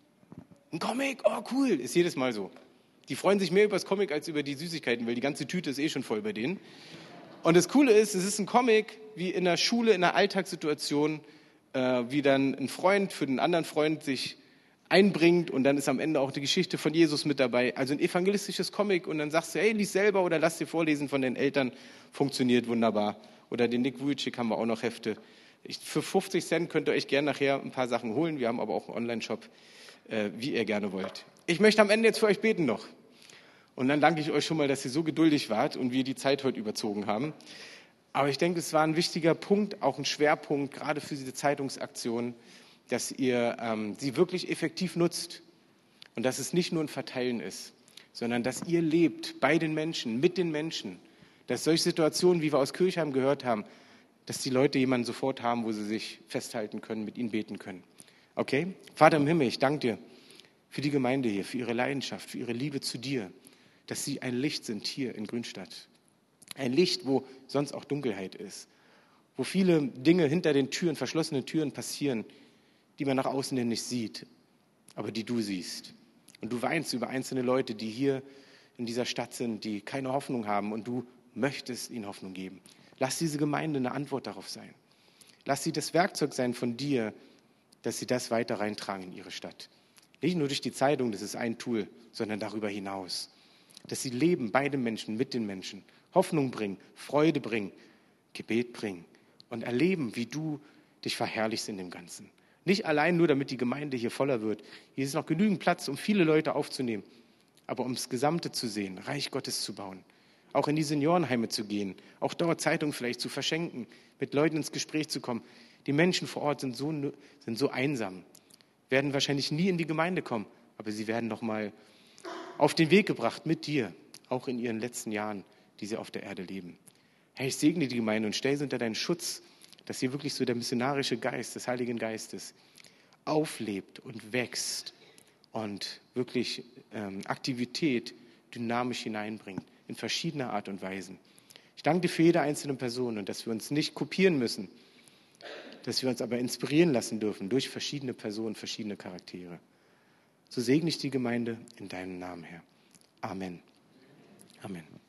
Ein Comic? Oh, cool. Ist jedes Mal so. Die freuen sich mehr über das Comic als über die Süßigkeiten, weil die ganze Tüte ist eh schon voll bei denen. Und das Coole ist, es ist ein Comic wie in der Schule, in einer Alltagssituation, wie dann ein Freund für den anderen Freund sich einbringt und dann ist am Ende auch die Geschichte von Jesus mit dabei. Also ein evangelistisches Comic und dann sagst du, hey, lies selber oder lass dir vorlesen von den Eltern. Funktioniert wunderbar. Oder den Nick Vujicic haben wir auch noch Hefte. Für 50 Cent könnt ihr euch gerne nachher ein paar Sachen holen. Wir haben aber auch einen Online-Shop, wie ihr gerne wollt. Ich möchte am Ende jetzt für euch beten noch. Und dann danke ich euch schon mal, dass ihr so geduldig wart und wir die Zeit heute überzogen haben. Aber ich denke, es war ein wichtiger Punkt, auch ein Schwerpunkt, gerade für diese Zeitungsaktion, dass ihr sie wirklich effektiv nutzt und dass es nicht nur ein Verteilen ist, sondern dass ihr lebt bei den Menschen, mit den Menschen, dass solche Situationen, wie wir aus Kirchheim gehört haben, dass die Leute jemanden sofort haben, wo sie sich festhalten können, mit ihnen beten können. Okay? Vater im Himmel, ich danke dir für die Gemeinde hier, für ihre Leidenschaft, für ihre Liebe zu dir, dass sie ein Licht sind hier in Grünstadt. Ein Licht, wo sonst auch Dunkelheit ist, wo viele Dinge hinter den Türen, verschlossenen Türen passieren, die man nach außen hin nicht sieht, aber die du siehst. Und du weinst über einzelne Leute, die hier in dieser Stadt sind, die keine Hoffnung haben und du möchtest ihnen Hoffnung geben. Lass diese Gemeinde eine Antwort darauf sein. Lass sie das Werkzeug sein von dir, dass sie das weiter reintragen in ihre Stadt. Nicht nur durch die Zeitung, das ist ein Tool, sondern darüber hinaus. Dass sie leben bei den Menschen, mit den Menschen, Hoffnung bringen, Freude bringen, Gebet bringen und erleben, wie du dich verherrlichst in dem Ganzen. Nicht allein nur, damit die Gemeinde hier voller wird. Hier ist noch genügend Platz, um viele Leute aufzunehmen, aber um das Gesamte zu sehen, Reich Gottes zu bauen. auch in die Seniorenheime zu gehen, auch dort Zeitungen vielleicht zu verschenken, mit Leuten ins Gespräch zu kommen. Die Menschen vor Ort sind so einsam, werden wahrscheinlich nie in die Gemeinde kommen, aber sie werden noch mal auf den Weg gebracht mit dir, auch in ihren letzten Jahren, die sie auf der Erde leben. Herr, ich segne die Gemeinde und stelle sie unter deinen Schutz, dass hier wirklich so der missionarische Geist des Heiligen Geistes auflebt und wächst und wirklich Aktivität dynamisch hineinbringt, in verschiedener Art und Weise. Ich danke dir für jede einzelne Person und dass wir uns nicht kopieren müssen, dass wir uns aber inspirieren lassen dürfen durch verschiedene Personen, verschiedene Charaktere. So segne ich die Gemeinde in deinem Namen, Herr. Amen. Amen.